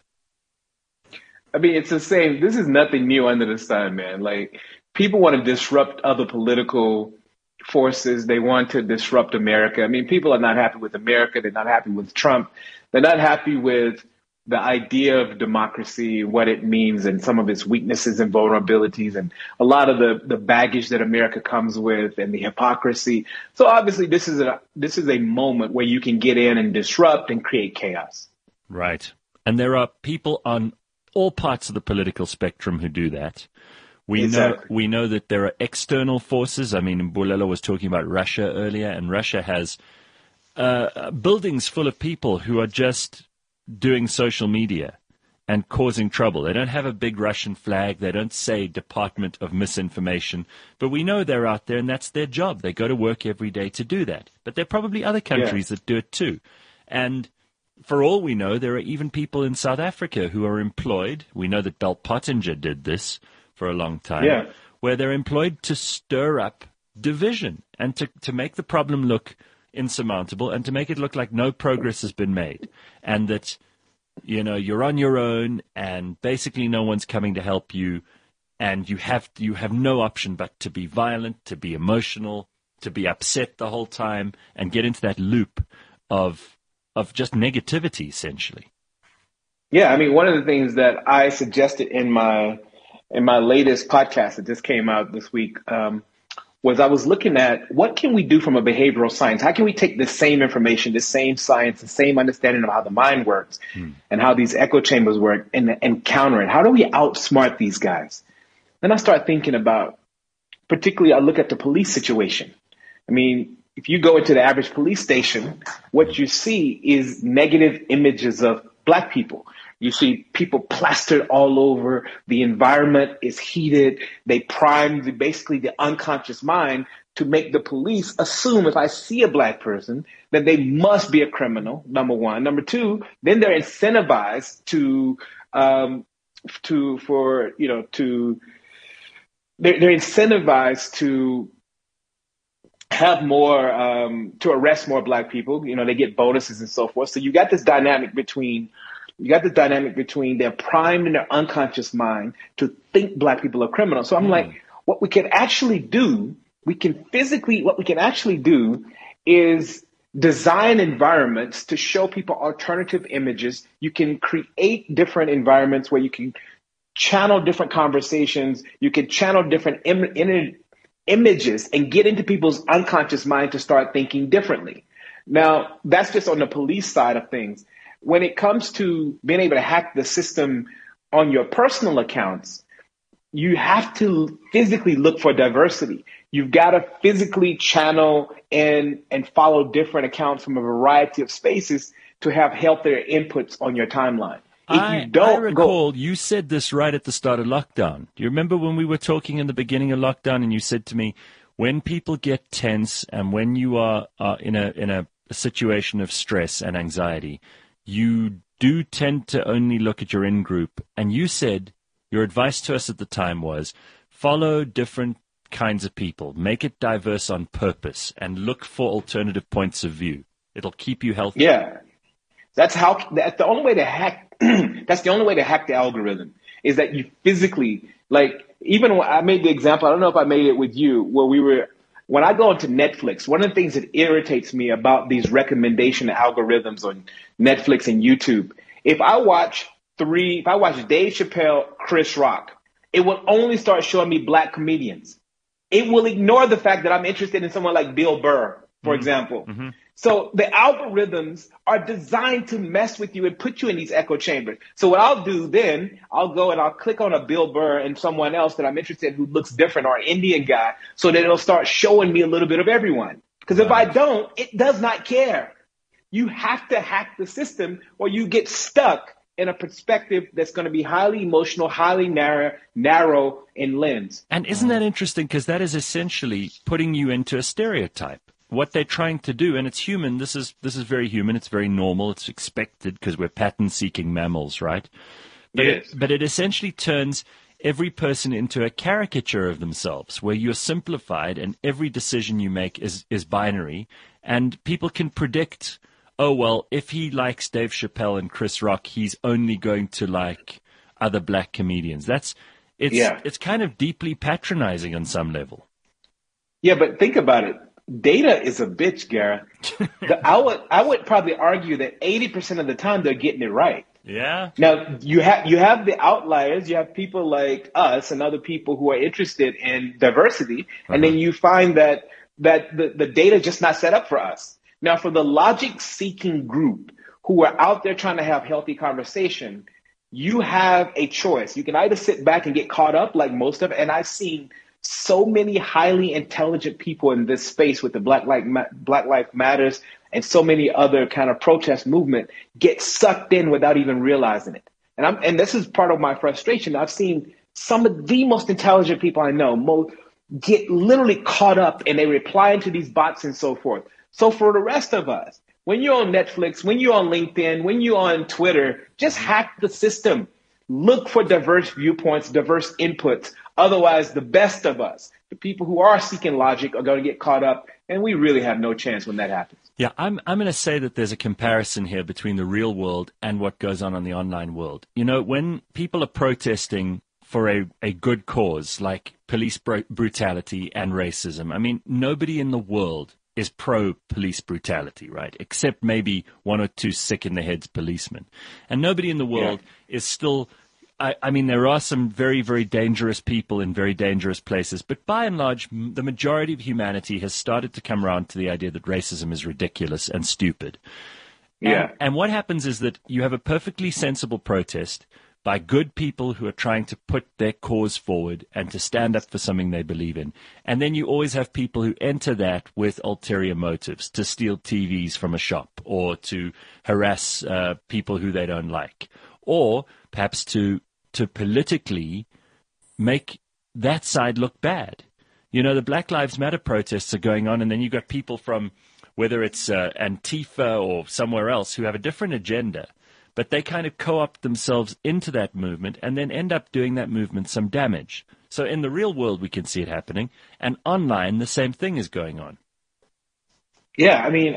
I mean, it's the same. This is nothing new under the sun, man. Like, people want to disrupt other political forces. They want to disrupt America. I mean, people are not happy with America. They're not happy with Trump. They're not happy with the idea of democracy, what it means, and some of its weaknesses and vulnerabilities, and a lot of the baggage that America comes with, and the hypocrisy. So obviously, this is a moment where you can get in and disrupt and create chaos. Right. And there are people on all parts of the political spectrum who do that. We know that there are external forces. I mean, Bulelo was talking about Russia earlier, and Russia has buildings full of people who are just doing social media and causing trouble. They don't have a big Russian flag. They don't say Department of Misinformation. But we know they're out there, and that's their job. They go to work every day to do that. But there are probably other countries that do it too. And for all we know, there are even people in South Africa who are employed. We know that Bell Pottinger did this for a long time, where they're employed to stir up division and to make the problem look insurmountable and to make it look like no progress has been made, and that you're on your own and basically no one's coming to help you, and you have no option but to be violent, to be emotional, to be upset the whole time, and get into that loop of just negativity, essentially. Yeah, I mean, one of the things that I suggested in my latest podcast that just came out this week was I was looking at what can we do from a behavioral science? How can we take the same information, the same science, the same understanding of how the mind works and how these echo chambers work and counter it? How do we outsmart these guys? Then I start thinking about, particularly I look at the police situation. I mean, if you go into the average police station, what you see is negative images of black people. You see people plastered all over. The environment is heated. They prime basically the unconscious mind to make the police assume if I see a black person, that they must be a criminal, number one. Number two, then they're incentivized they're incentivized to have more, to arrest more black people. You know, they get bonuses and so forth. So you got this dynamic between they're primed in their unconscious mind to think black people are criminals. So I'm like, what we can actually do is design environments to show people alternative images. You can create different environments where you can channel different conversations. You can channel different images and get into people's unconscious mind to start thinking differently. Now, that's just on the police side of things. When it comes to being able to hack the system on your personal accounts, you have to physically look for diversity. You've got to physically channel and follow different accounts from a variety of spaces to have healthier inputs on your timeline. I recall you said this right at the start of lockdown. Do you remember when we were talking in the beginning of lockdown and you said to me, when people get tense and when you are in a situation of stress and anxiety, you do tend to only look at your in-group. And you said your advice to us at the time was follow different kinds of people, make it diverse on purpose, and look for alternative points of view. It'll keep you healthy. Yeah. That's the only way to hack. That's the only way to hack the algorithm is that you physically, like, even when I made the example, I don't know if I made it with you, when I go into Netflix, one of the things that irritates me about these recommendation algorithms on Netflix and YouTube, if I watch Dave Chappelle, Chris Rock, it will only start showing me black comedians. It will ignore the fact that I'm interested in someone like Bill Burr, for example. Mm-hmm. So the algorithms are designed to mess with you and put you in these echo chambers. So what I'll do then, I'll go and I'll click on a Bill Burr and someone else that I'm interested in who looks different, or an Indian guy, so that it'll start showing me a little bit of everyone. Because if I don't, it does not care. You have to hack the system or you get stuck in a perspective that's going to be highly emotional, highly narrow in lens. And isn't that interesting? Because that is essentially putting you into a stereotype. What they're trying to do, and it's human, this is very human, it's very normal, it's expected because we're pattern-seeking mammals, right? But, yes. But it essentially turns every person into a caricature of themselves, where you're simplified and every decision you make is binary, and people can predict, oh, well, if he likes Dave Chappelle and Chris Rock, he's only going to like other black comedians. It's kind of deeply patronizing on some level. Yeah, but think about it. Data is a bitch, Gareth. I would probably argue that 80% of the time they're getting it right. Yeah. Now you have the outliers. You have people like us and other people who are interested in diversity, and then you find that the data is just not set up for us. Now, for the logic-seeking group who are out there trying to have healthy conversation, you have a choice. You can either sit back and get caught up like most of it, and I've seen so many highly intelligent people in this space with the Black Lives Matters and so many other kind of protest movement get sucked in without even realizing it. And this is part of my frustration. I've seen some of the most intelligent people I know get literally caught up, and they reply into these bots and so forth. So for the rest of us, when you're on Netflix, when you're on LinkedIn, when you're on Twitter, just hack the system. Look for diverse viewpoints, diverse inputs. Otherwise, the best of us, the people who are seeking logic, are going to get caught up, and we really have no chance when that happens. Yeah, I'm going to say that there's a comparison here between the real world and what goes on the online world. You know, when people are protesting for a good cause like police brutality and racism, I mean, nobody in the world is pro-police brutality, right? Except maybe one or two sick-in-the-heads policemen. And nobody in the world is still... I mean, there are some very, very dangerous people in very dangerous places, but by and large, the majority of humanity has started to come around to the idea that racism is ridiculous and stupid. Yeah. And what happens is that you have a perfectly sensible protest by good people who are trying to put their cause forward and to stand up for something they believe in. And then you always have people who enter that with ulterior motives, to steal TVs from a shop or to harass people who they don't like, or perhaps to politically make that side look bad. You know, the Black Lives Matter protests are going on, and then you've got people from, whether it's Antifa or somewhere else, who have a different agenda, but they kind of co-opt themselves into that movement and then end up doing that movement some damage. So in the real world, we can see it happening, and online, the same thing is going on. Yeah, I mean,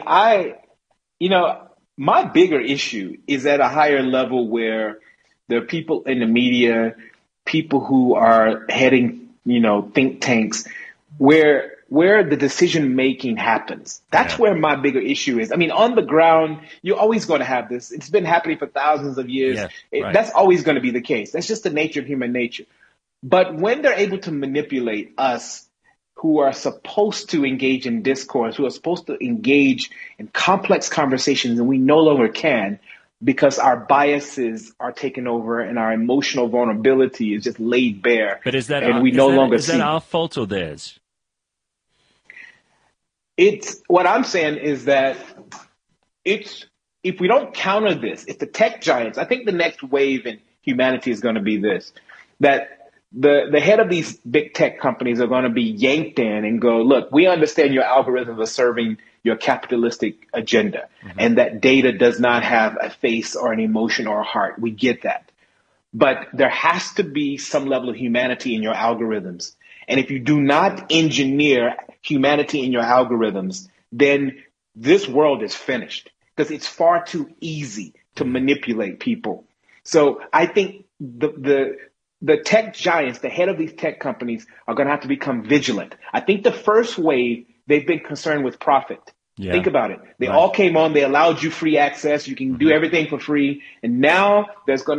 my bigger issue is at a higher level where there are people in the media, people who are heading, think tanks, where the decision making happens. That's where my bigger issue is. I mean, on the ground, you're always going to have this. It's been happening for thousands of years. Yeah, right. That's always going to be the case. That's just the nature of human nature. But when they're able to manipulate us who are supposed to engage in discourse, who are supposed to engage in complex conversations, and we no longer can because our biases are taken over and our emotional vulnerability is just laid bare. But is that our fault or theirs? It's what I'm saying is that if we don't counter this, if the tech giants, I think the next wave in humanity is going to be this, that the head of these big tech companies are going to be yanked in and go, look, we understand your algorithms are serving your capitalistic agenda, and that data does not have a face or an emotion or a heart. We get that. But there has to be some level of humanity in your algorithms. And if you do not engineer humanity in your algorithms, then this world is finished because it's far too easy to manipulate people. So I think the tech giants, the head of these tech companies, are going to have to become vigilant. I think the first wave, they've been concerned with profit. Yeah. Think about it. They all came on. They allowed you free access. You can do everything for free. And now they're going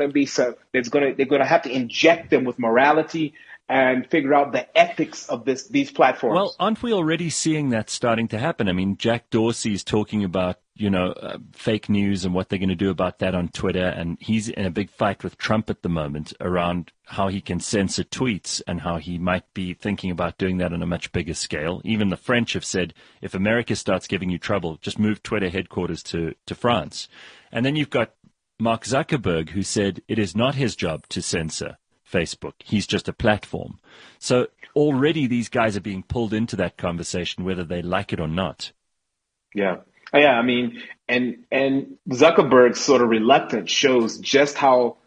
to have to inject them with morality and figure out the ethics of these platforms. Well, aren't we already seeing that starting to happen? I mean, Jack Dorsey's talking about, fake news and what they're going to do about that on Twitter. And he's in a big fight with Trump at the moment around how he can censor tweets and how he might be thinking about doing that on a much bigger scale. Even the French have said, if America starts giving you trouble, just move Twitter headquarters to France. And then you've got Mark Zuckerberg, who said it is not his job to censor Facebook. He's just a platform. So already these guys are being pulled into that conversation, whether they like it or not. Yeah. Yeah. I mean, and Zuckerberg's sort of reluctance shows just how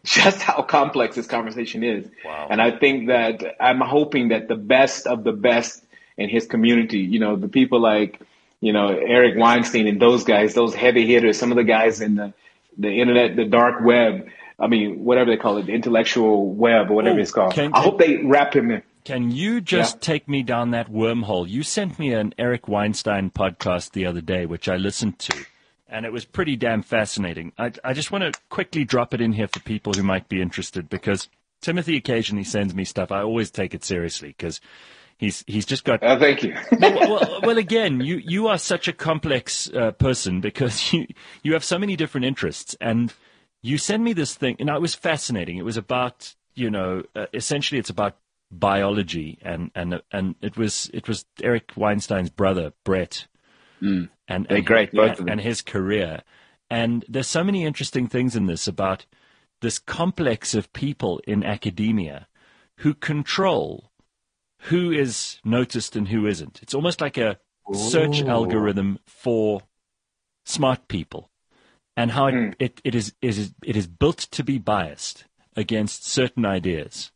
complex this conversation is. Wow. And I think that I'm hoping that the best of the best in his community, the people like, Eric Weinstein and those guys, those heavy hitters, some of the guys in the internet, the dark web, I mean, whatever they call it, the intellectual web or whatever it's called. I hope they wrap him in. Can you just take me down that wormhole? You sent me an Eric Weinstein podcast the other day, which I listened to, and it was pretty damn fascinating. I just want to quickly drop it in here for people who might be interested, because Timothy occasionally sends me stuff. I always take it seriously because he's just got... thank you. well, again, you are such a complex person because you have so many different interests, and you send me this thing, and it was fascinating. It was about, essentially it's about biology, and it was Eric Weinstein's brother, Brett. And they're great, both of them. And his career. And there's so many interesting things in this about this complex of people in academia who control who is noticed and who isn't. It's almost like a search algorithm for smart people, and how it is built to be biased against certain ideas.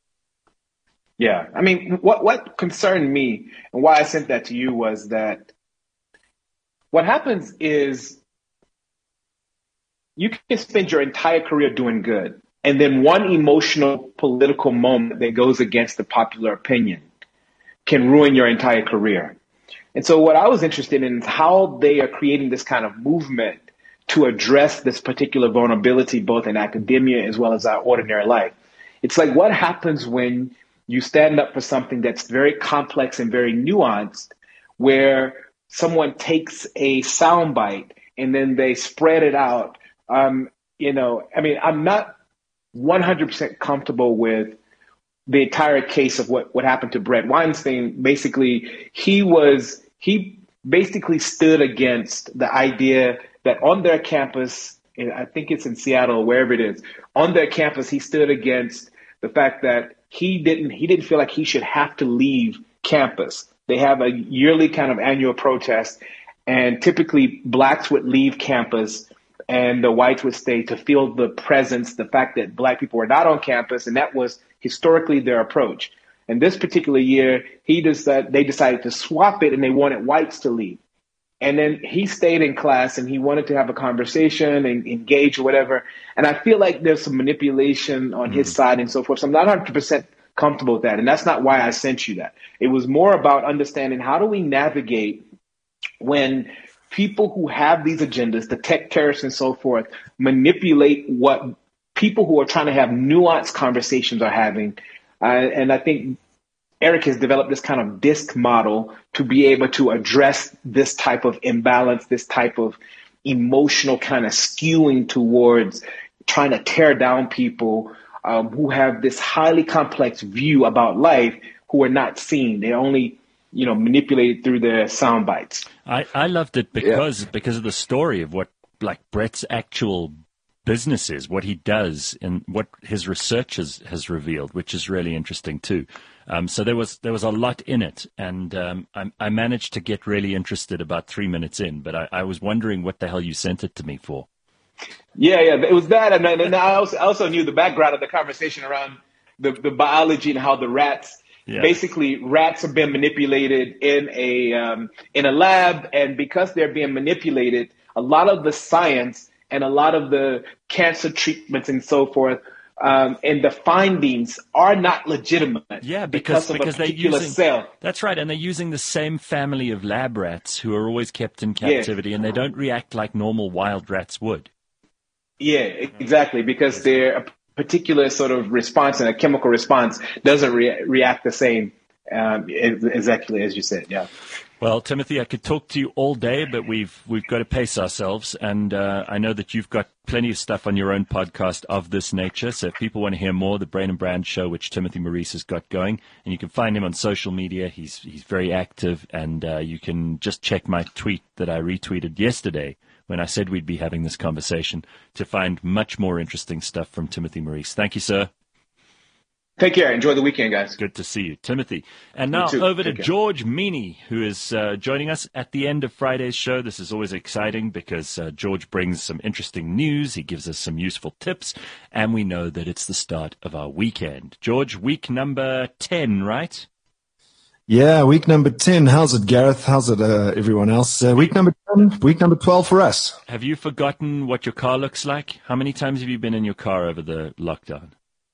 Yeah. I mean, what concerned me and why I sent that to you was that what happens is you can spend your entire career doing good, and then one emotional political moment that goes against the popular opinion can ruin your entire career. And so what I was interested in is how they are creating this kind of movement to address this particular vulnerability, both in academia as well as our ordinary life. It's like, what happens when you stand up for something that's very complex and very nuanced, where someone takes a soundbite and then they spread it out? I'm not 100% comfortable with the entire case of what happened to Brett Weinstein. Basically, he basically stood against the idea that on their campus, and I think it's in Seattle or wherever it is, on their campus, he stood against the fact that he didn't feel like he should have to leave campus. They have a yearly kind of annual protest, and typically blacks would leave campus and the whites would stay to feel the presence, the fact that black people were not on campus, and that was historically their approach. And this particular year, they decided to swap it, and they wanted whites to leave. And then he stayed in class, and he wanted to have a conversation and engage or whatever. And I feel like there's some manipulation on his side and so forth. So I'm not 100% comfortable with that. And that's not why I sent you that. It was more about understanding how do we navigate when people who have these agendas, the tech terrorists and so forth, manipulate what people who are trying to have nuanced conversations are having. And I think Eric has developed this kind of DISC model to be able to address this type of imbalance, this type of emotional kind of skewing towards trying to tear down people who have this highly complex view about life, who are not seen. They're only manipulated through their sound bites. I loved it because of the story of what Brett's actual business is, what he does, and what his research has revealed, which is really interesting too. So there was a lot in it, and I managed to get really interested about 3 minutes in, but I was wondering what the hell you sent it to me for. Yeah, it was that, and I also knew the background of the conversation around the biology and how the rats. Yeah. Basically, rats have been manipulated in a lab, and because they're being manipulated, a lot of the science and a lot of the cancer treatments and so forth, and the findings are not legitimate. Yeah, because of a particular they're using cell. That's right, and they're using the same family of lab rats who are always kept in captivity, and they don't react like normal wild rats would. Yeah, exactly, because they're a particular sort of response, and a chemical response doesn't react the same exactly as you said. Yeah. Well, Timothy, I could talk to you all day, but we've got to pace ourselves, and I know that you've got plenty of stuff on your own podcast of this nature. So if people want to hear more, the Brain and Brand Show, which Timothy Maurice has got going, and you can find him on social media. He's very active, and you can just check my tweet that I retweeted yesterday when I said we'd be having this conversation to find much more interesting stuff from Timothy Maurice. Thank you, sir. Take care. Enjoy the weekend, guys. Good to see you, Timothy. And now over to George Meany, who is joining us at the end of Friday's show. This is always exciting because George brings some interesting news. He gives us some useful tips, and we know that it's the start of our weekend. George, week number 10, right? Yeah, week number 10. How's it, Gareth? How's it, everyone else? Week number 10, week number 12 for us. Have you forgotten what your car looks like? How many times have you been in your car over the lockdown?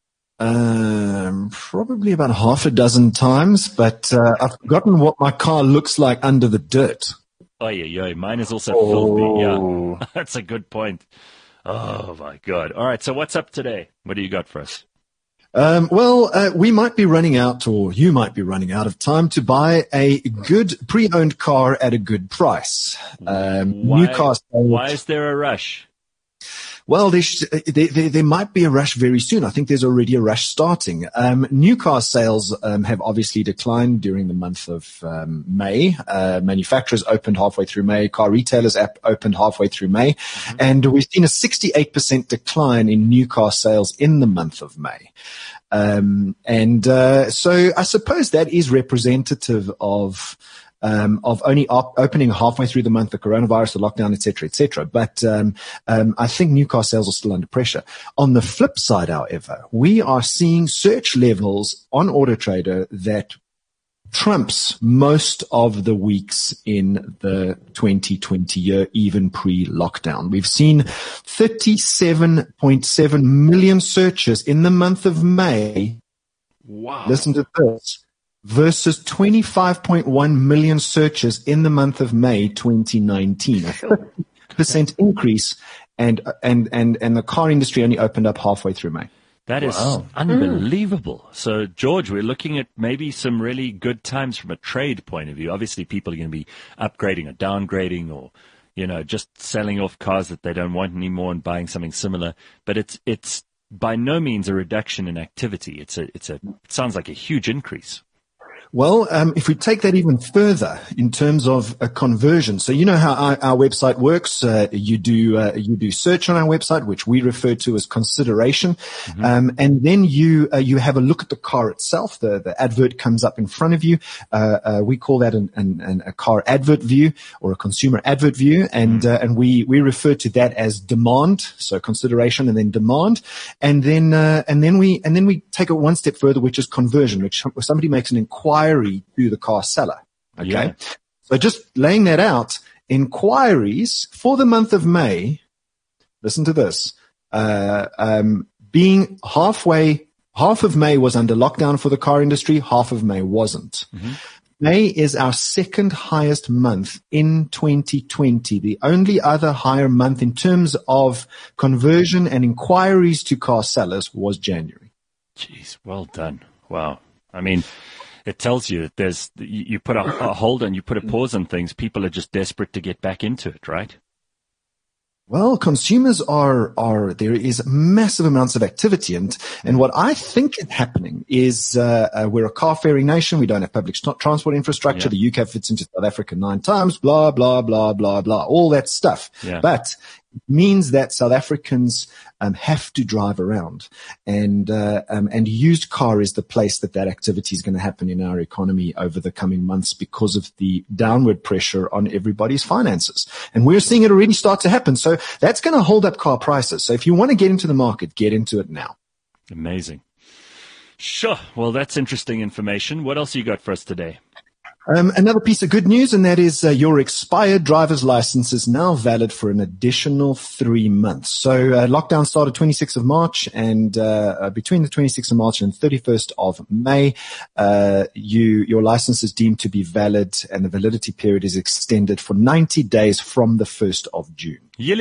Probably about half a dozen times, but I've forgotten what my car looks like under the dirt. Oh, yeah, mine is also filthy. Yeah, that's a good point. Oh, my God. All right, so what's up today? What do you got for us? We might be running out, or you might be running out of time to buy a good pre-owned car at a good price. Why is there a rush? Well, there might be a rush very soon. I think there's already a rush starting. New car sales have obviously declined during the month of May. Manufacturers opened halfway through May. Car retailers opened halfway through May. Mm-hmm. And we've seen a 68% decline in new car sales in the month of May. So I suppose that is representative of only opening halfway through the month, the coronavirus, the lockdown, et cetera. But I think new car sales are still under pressure. On the flip side, however, we are seeing search levels on AutoTrader that trumps most of the weeks in the 2020 year, even pre-lockdown. We've seen 37.7 million searches in the month of May. Wow. Listen to this. Versus 25.1 million searches in the month of May 2019, a 30% increase, and the car industry only opened up halfway through May. That is unbelievable. So, George, we're looking at maybe some really good times from a trade point of view. Obviously, people are going to be upgrading or downgrading, or just selling off cars that they don't want anymore and buying something similar. But it's by no means a reduction in activity. It sounds like a huge increase. Well, if we take that even further in terms of a conversion, so you know how our website works. You do search on our website, which we refer to as consideration, and then you have a look at the car itself. The advert comes up in front of you. We call that a car advert view or a consumer advert view, and we refer to that as demand. So consideration and then demand, and then we take it one step further, which is conversion, which somebody makes an inquiry to the car seller. Okay. Yeah. So just laying that out, inquiries for the month of May, listen to this, being half of May was under lockdown for the car industry, half of May wasn't. May is our second highest month in 2020. The only other higher month in terms of conversion and inquiries to car sellers was January. Jeez, well done. Wow. I mean, it tells you that you put a hold and you put a pause on things. People are just desperate to get back into it, right? Well, consumers there is massive amounts of activity. And what I think is happening is, we're a car faring nation. We don't have public transport infrastructure. Yeah. The UK fits into South Africa 9 times, blah, blah, blah, blah, blah, all that stuff. Yeah. But it means that South Africans have to drive around, and used car is the place that activity is going to happen in our economy over the coming months because of the downward pressure on everybody's finances. And we're seeing it already start to happen. So that's going to hold up car prices. So if you want to get into the market, get into it now. Amazing. Sure. Well, that's interesting information. What else you got for us today? Another piece of good news, and that is your expired driver's license is now valid for an additional 3 months. So lockdown started 26th of March, and between the 26th of March and 31st of May, your license is deemed to be valid, and the validity period is extended for 90 days from the 1st of June.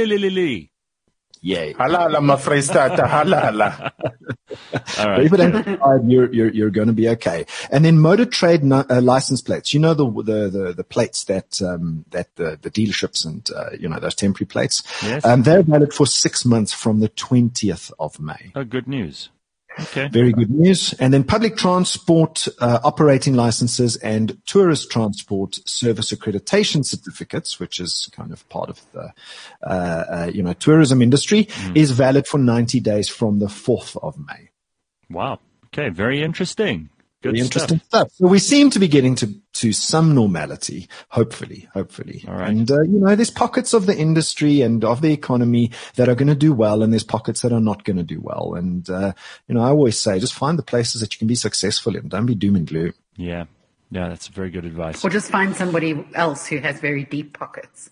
Yay. Halala, my Freestata, halala. All right. Leave it inside, you're going to be okay. And then motor trade license plates. You know, the plates that the dealerships and, those temporary plates. Yes. They're valid for 6 months from the 20th of May. Oh, good news. Okay. Very good news. And then public transport operating licenses and tourist transport service accreditation certificates, which is kind of part of the, tourism industry, is valid for 90 days from the 4th of May. Wow. Okay. Very interesting. Good Very interesting stuff. So we seem to be getting to some normality, hopefully. All right. And, there's pockets of the industry and of the economy that are going to do well, and there's pockets that are not going to do well. And, I always say, just find the places that you can be successful in. Don't be doom and gloom. Yeah. Yeah, that's very good advice. Or just find somebody else who has very deep pockets.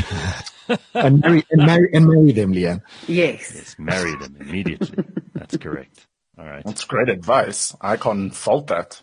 and marry them, Leanne. Yes, marry them immediately. That's correct. All right. That's great advice. I can't fault that.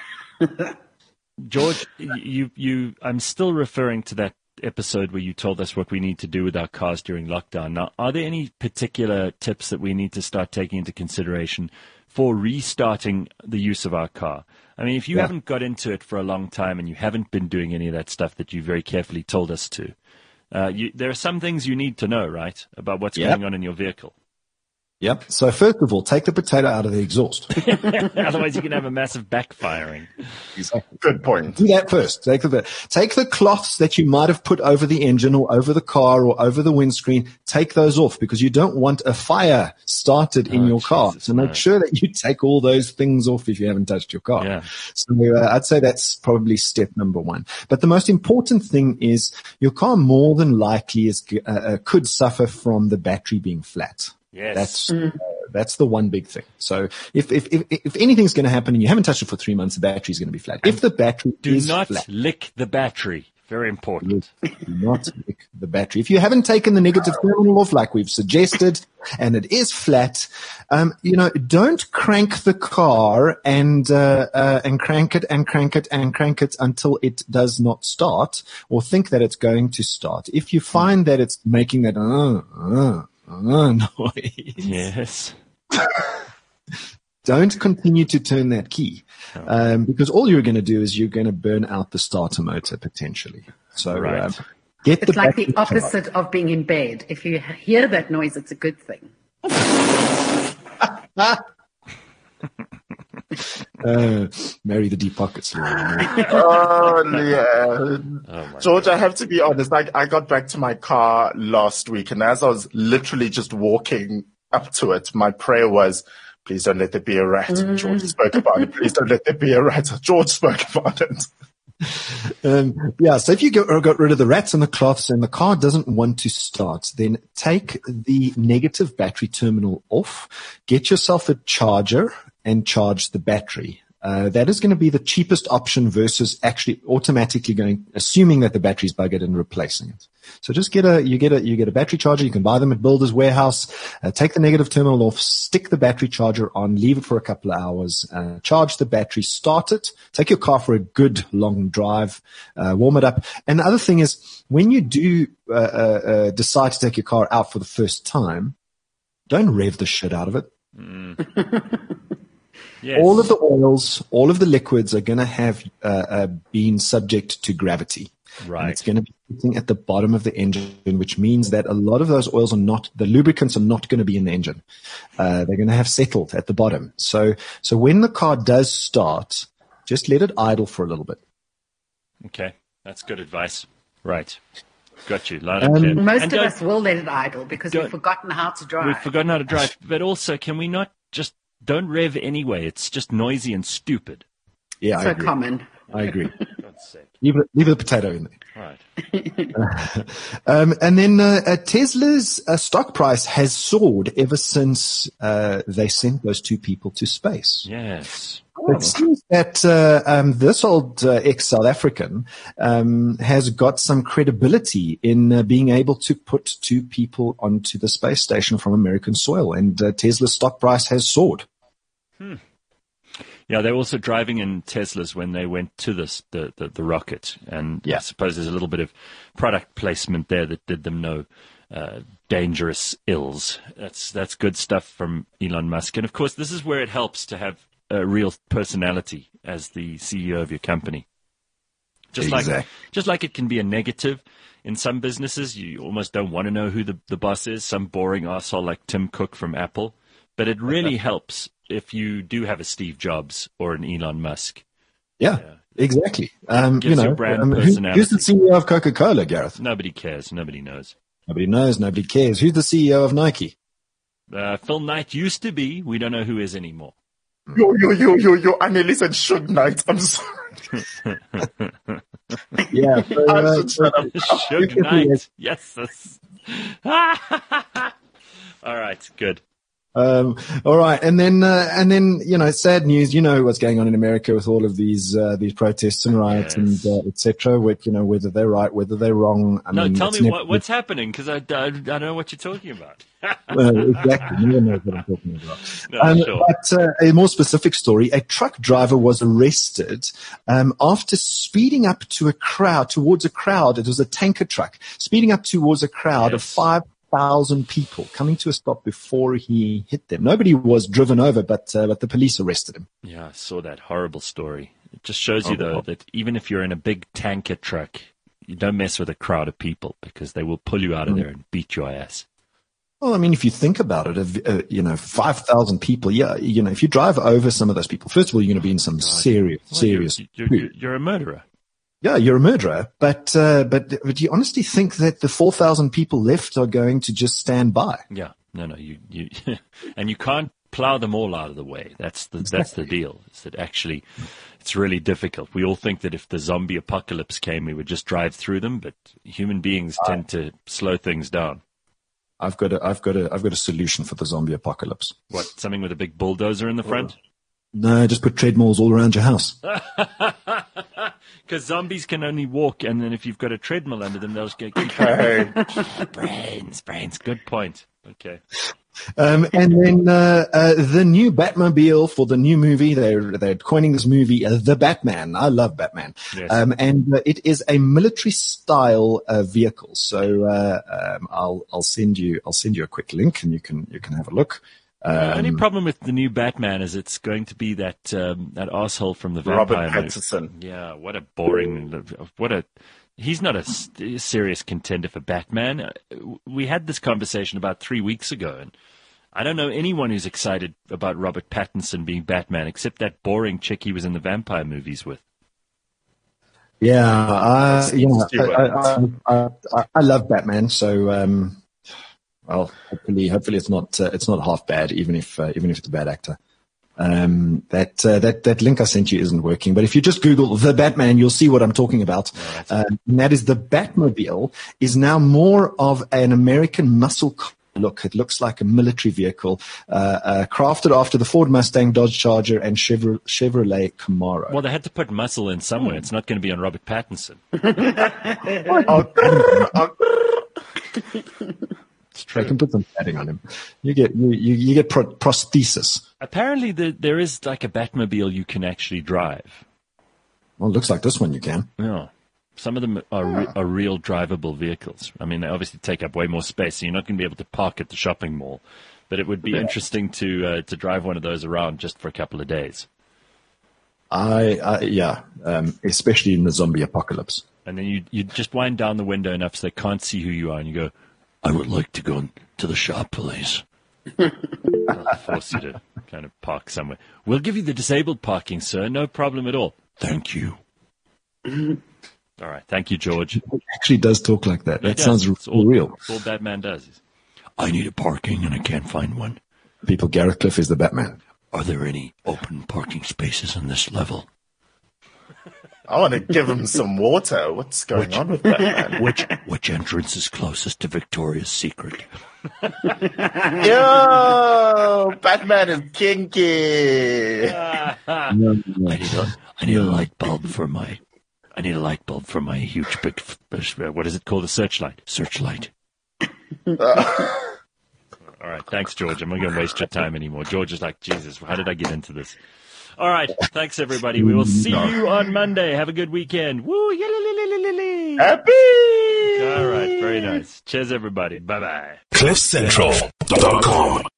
George, I'm still referring to that episode where you told us what we need to do with our cars during lockdown. Now, are there any particular tips that we need to start taking into consideration for restarting the use of our car? I mean, if you haven't got into it for a long time and you haven't been doing any of that stuff that you very carefully told us to, there are some things you need to know, right, about what's going on in your vehicle. Yep. So first of all, take the potato out of the exhaust. Otherwise, you can have a massive backfiring. Exactly. Good point. Do that first. Take the cloths that you might have put over the engine or over the car or over the windscreen. Take those off because you don't want a fire started in your car. So make sure that you take all those things off if you haven't touched your car. Yeah. So I'd say that's probably step number 1. But the most important thing is your car more than likely could suffer from the battery being flat. Yes. That's the one big thing. So if anything's going to happen and you haven't touched it for 3 months, the battery's going to be flat. If the battery is flat. Do not lick the battery. Very important. Do not lick the battery. If you haven't taken the negative terminal off like we've suggested and it is flat, don't crank the car and crank it and crank it and crank it until it does not start or think that it's going to start. If you find that it's making that noise. Yes. Don't continue to turn that key, because all you're going to do is you're going to burn out the starter motor potentially. So it's like the opposite of being in bed. If you hear that noise, it's a good thing. Marry the deep pockets. Oh, yeah. Oh, George, I have to be honest. I got back to my car last week, and as I was literally just walking up to it, my prayer was, please don't let there be a rat. George spoke about it. Please don't let there be a rat. George spoke about it. So if you got rid of the rats and the cloths and the car doesn't want to start, then take the negative battery terminal off, get yourself a charger and charge the battery. That is going to be the cheapest option versus actually automatically assuming that the battery's buggered and replacing it. So just you get a battery charger. You can buy them at Builder's Warehouse. Take the negative terminal off, stick the battery charger on, leave it for a couple of hours, charge the battery, start it, take your car for a good long drive, warm it up. And the other thing is, when you do decide to take your car out for the first time, don't rev the shit out of it. Yes. All of the oils, all of the liquids are going to have been subject to gravity. Right. And it's going to be sitting at the bottom of the engine, which means that a lot of those oils the lubricants are not going to be in the engine. They're going to have settled at the bottom. So when the car does start, just let it idle for a little bit. Okay. That's good advice. Right. Got you. Loud and clear. Most And of us will let it idle because we've forgotten how to drive. We've forgotten how to drive. But also, can we not just don't rev anyway? It's just noisy and stupid. Yeah, so common. I agree. God's sake. Leave the potato in there. Right. And then Tesla's stock price has soared ever since they sent those two people to space. Yes. It seems that this old ex-South African has got some credibility in being able to put two people onto the space station from American soil, and Tesla's stock price has soared. Yeah, they're also driving in Teslas when they went to the rocket, and I suppose there's a little bit of product placement there that did them no dangerous ills. That's good stuff from Elon Musk, and of course, this is where it helps to have a real personality as the CEO of your company. Just like it can be a negative in some businesses, you almost don't want to know who the boss is. Some boring asshole like Tim Cook from Apple, but it really helps if you do have a Steve Jobs or an Elon Musk. Yeah, exactly. Gives your brand personality. Who's the CEO of Coca-Cola, Gareth? Nobody cares. Nobody knows. Nobody knows. Nobody cares. Who's the CEO of Nike? Phil Knight used to be. We don't know who is anymore. Yo. I nearly said Suge Knight. I'm sorry. Yeah. Suge Knight. Yes. All right. Good. All right, and then sad news. You know what's going on in America with all of these protests and riots and etc. With whether they're right, whether they're wrong. Tell me what's happening, because I don't know what you're talking about. Exactly, no one knows what I'm talking about. Sure. But a more specific story: a truck driver was arrested after speeding up to towards a crowd. It was a tanker truck speeding up towards a crowd of 5,000 people coming to a stop before he hit them. Nobody was driven over, but the police arrested him. Yeah, I saw that horrible story. It just shows you, though, that even if you're in a big tanker truck, you don't mess with a crowd of people, because they will pull you out of there and beat your ass. Well, I mean, if you think about it, 5,000 people, if you drive over some of those people, first of all, you're going to be in some serious. You're a murderer. Yeah, you're a murderer, but do you honestly think that the 4,000 people left are going to just stand by? Yeah, no, you and you can't plow them all out of the way. That's the deal. Is that actually it's really difficult. We all think that if the zombie apocalypse came, we would just drive through them, but human beings tend to slow things down. I've got a solution for the zombie apocalypse. What? Something with a big bulldozer in the front? No, just put treadmills all around your house. Because zombies can only walk, and then if you've got a treadmill under them, they'll just get brains. Good point. Okay. And then the new Batmobile for the new movie. They're coining this movie The Batman. I love Batman. Yes. And it is a military style vehicle. So I'll send you a quick link, and you can have a look. The only problem with the new Batman is it's going to be that asshole from the Vampire Robert Pattinson. Yeah, what a boring, he's not a serious contender for Batman. We had this conversation about 3 weeks ago, and I don't know anyone who's excited about Robert Pattinson being Batman, except that boring chick he was in the vampire movies with. Yeah, I love Batman. So, well, hopefully it's not half bad, even if it's a bad actor. That link I sent you isn't working, but if you just Google the Batman, you'll see what I'm talking about. And that is the Batmobile is now more of an American muscle car look. It looks like a military vehicle, crafted after the Ford Mustang, Dodge Charger, and Chevrolet Camaro. Well, they had to put muscle in somewhere. It's not going to be on Robert Pattinson. It's true. They can put some padding on him. You get prosthesis. Apparently, there is like a Batmobile you can actually drive. Well, it looks like this one you can. Yeah. Some of them are real drivable vehicles. I mean, they obviously take up way more space, so you're not going to be able to park at the shopping mall. But it would be interesting to drive one of those around just for a couple of days. Especially in the zombie apocalypse. And then you just wind down the window enough so they can't see who you are, and you go, "I would like to go to the shop, please." I'll force you to kind of park somewhere. "We'll give you the disabled parking, sir. No problem at all." "Thank you." All right. Thank you, George. It actually does talk like that. That sounds real. That's all Batman does. "I need a parking and I can't find one." People, Gareth Cliff is the Batman. "Are there any open parking spaces on this level?" I want to give him some water. What's going on with Batman? Which entrance is closest to Victoria's Secret? Yo, Batman is kinky. I need a light bulb for my. I need a light bulb for my huge big. What is it called? A searchlight. Searchlight. All right. Thanks, George. I'm not going to waste your time anymore. George is like, Jesus, how did I get into this? All right. Thanks, everybody. We will see you on Monday. Have a good weekend. Woo! Happy! All right. Very nice. Cheers, everybody. Bye-bye. CliffCentral.com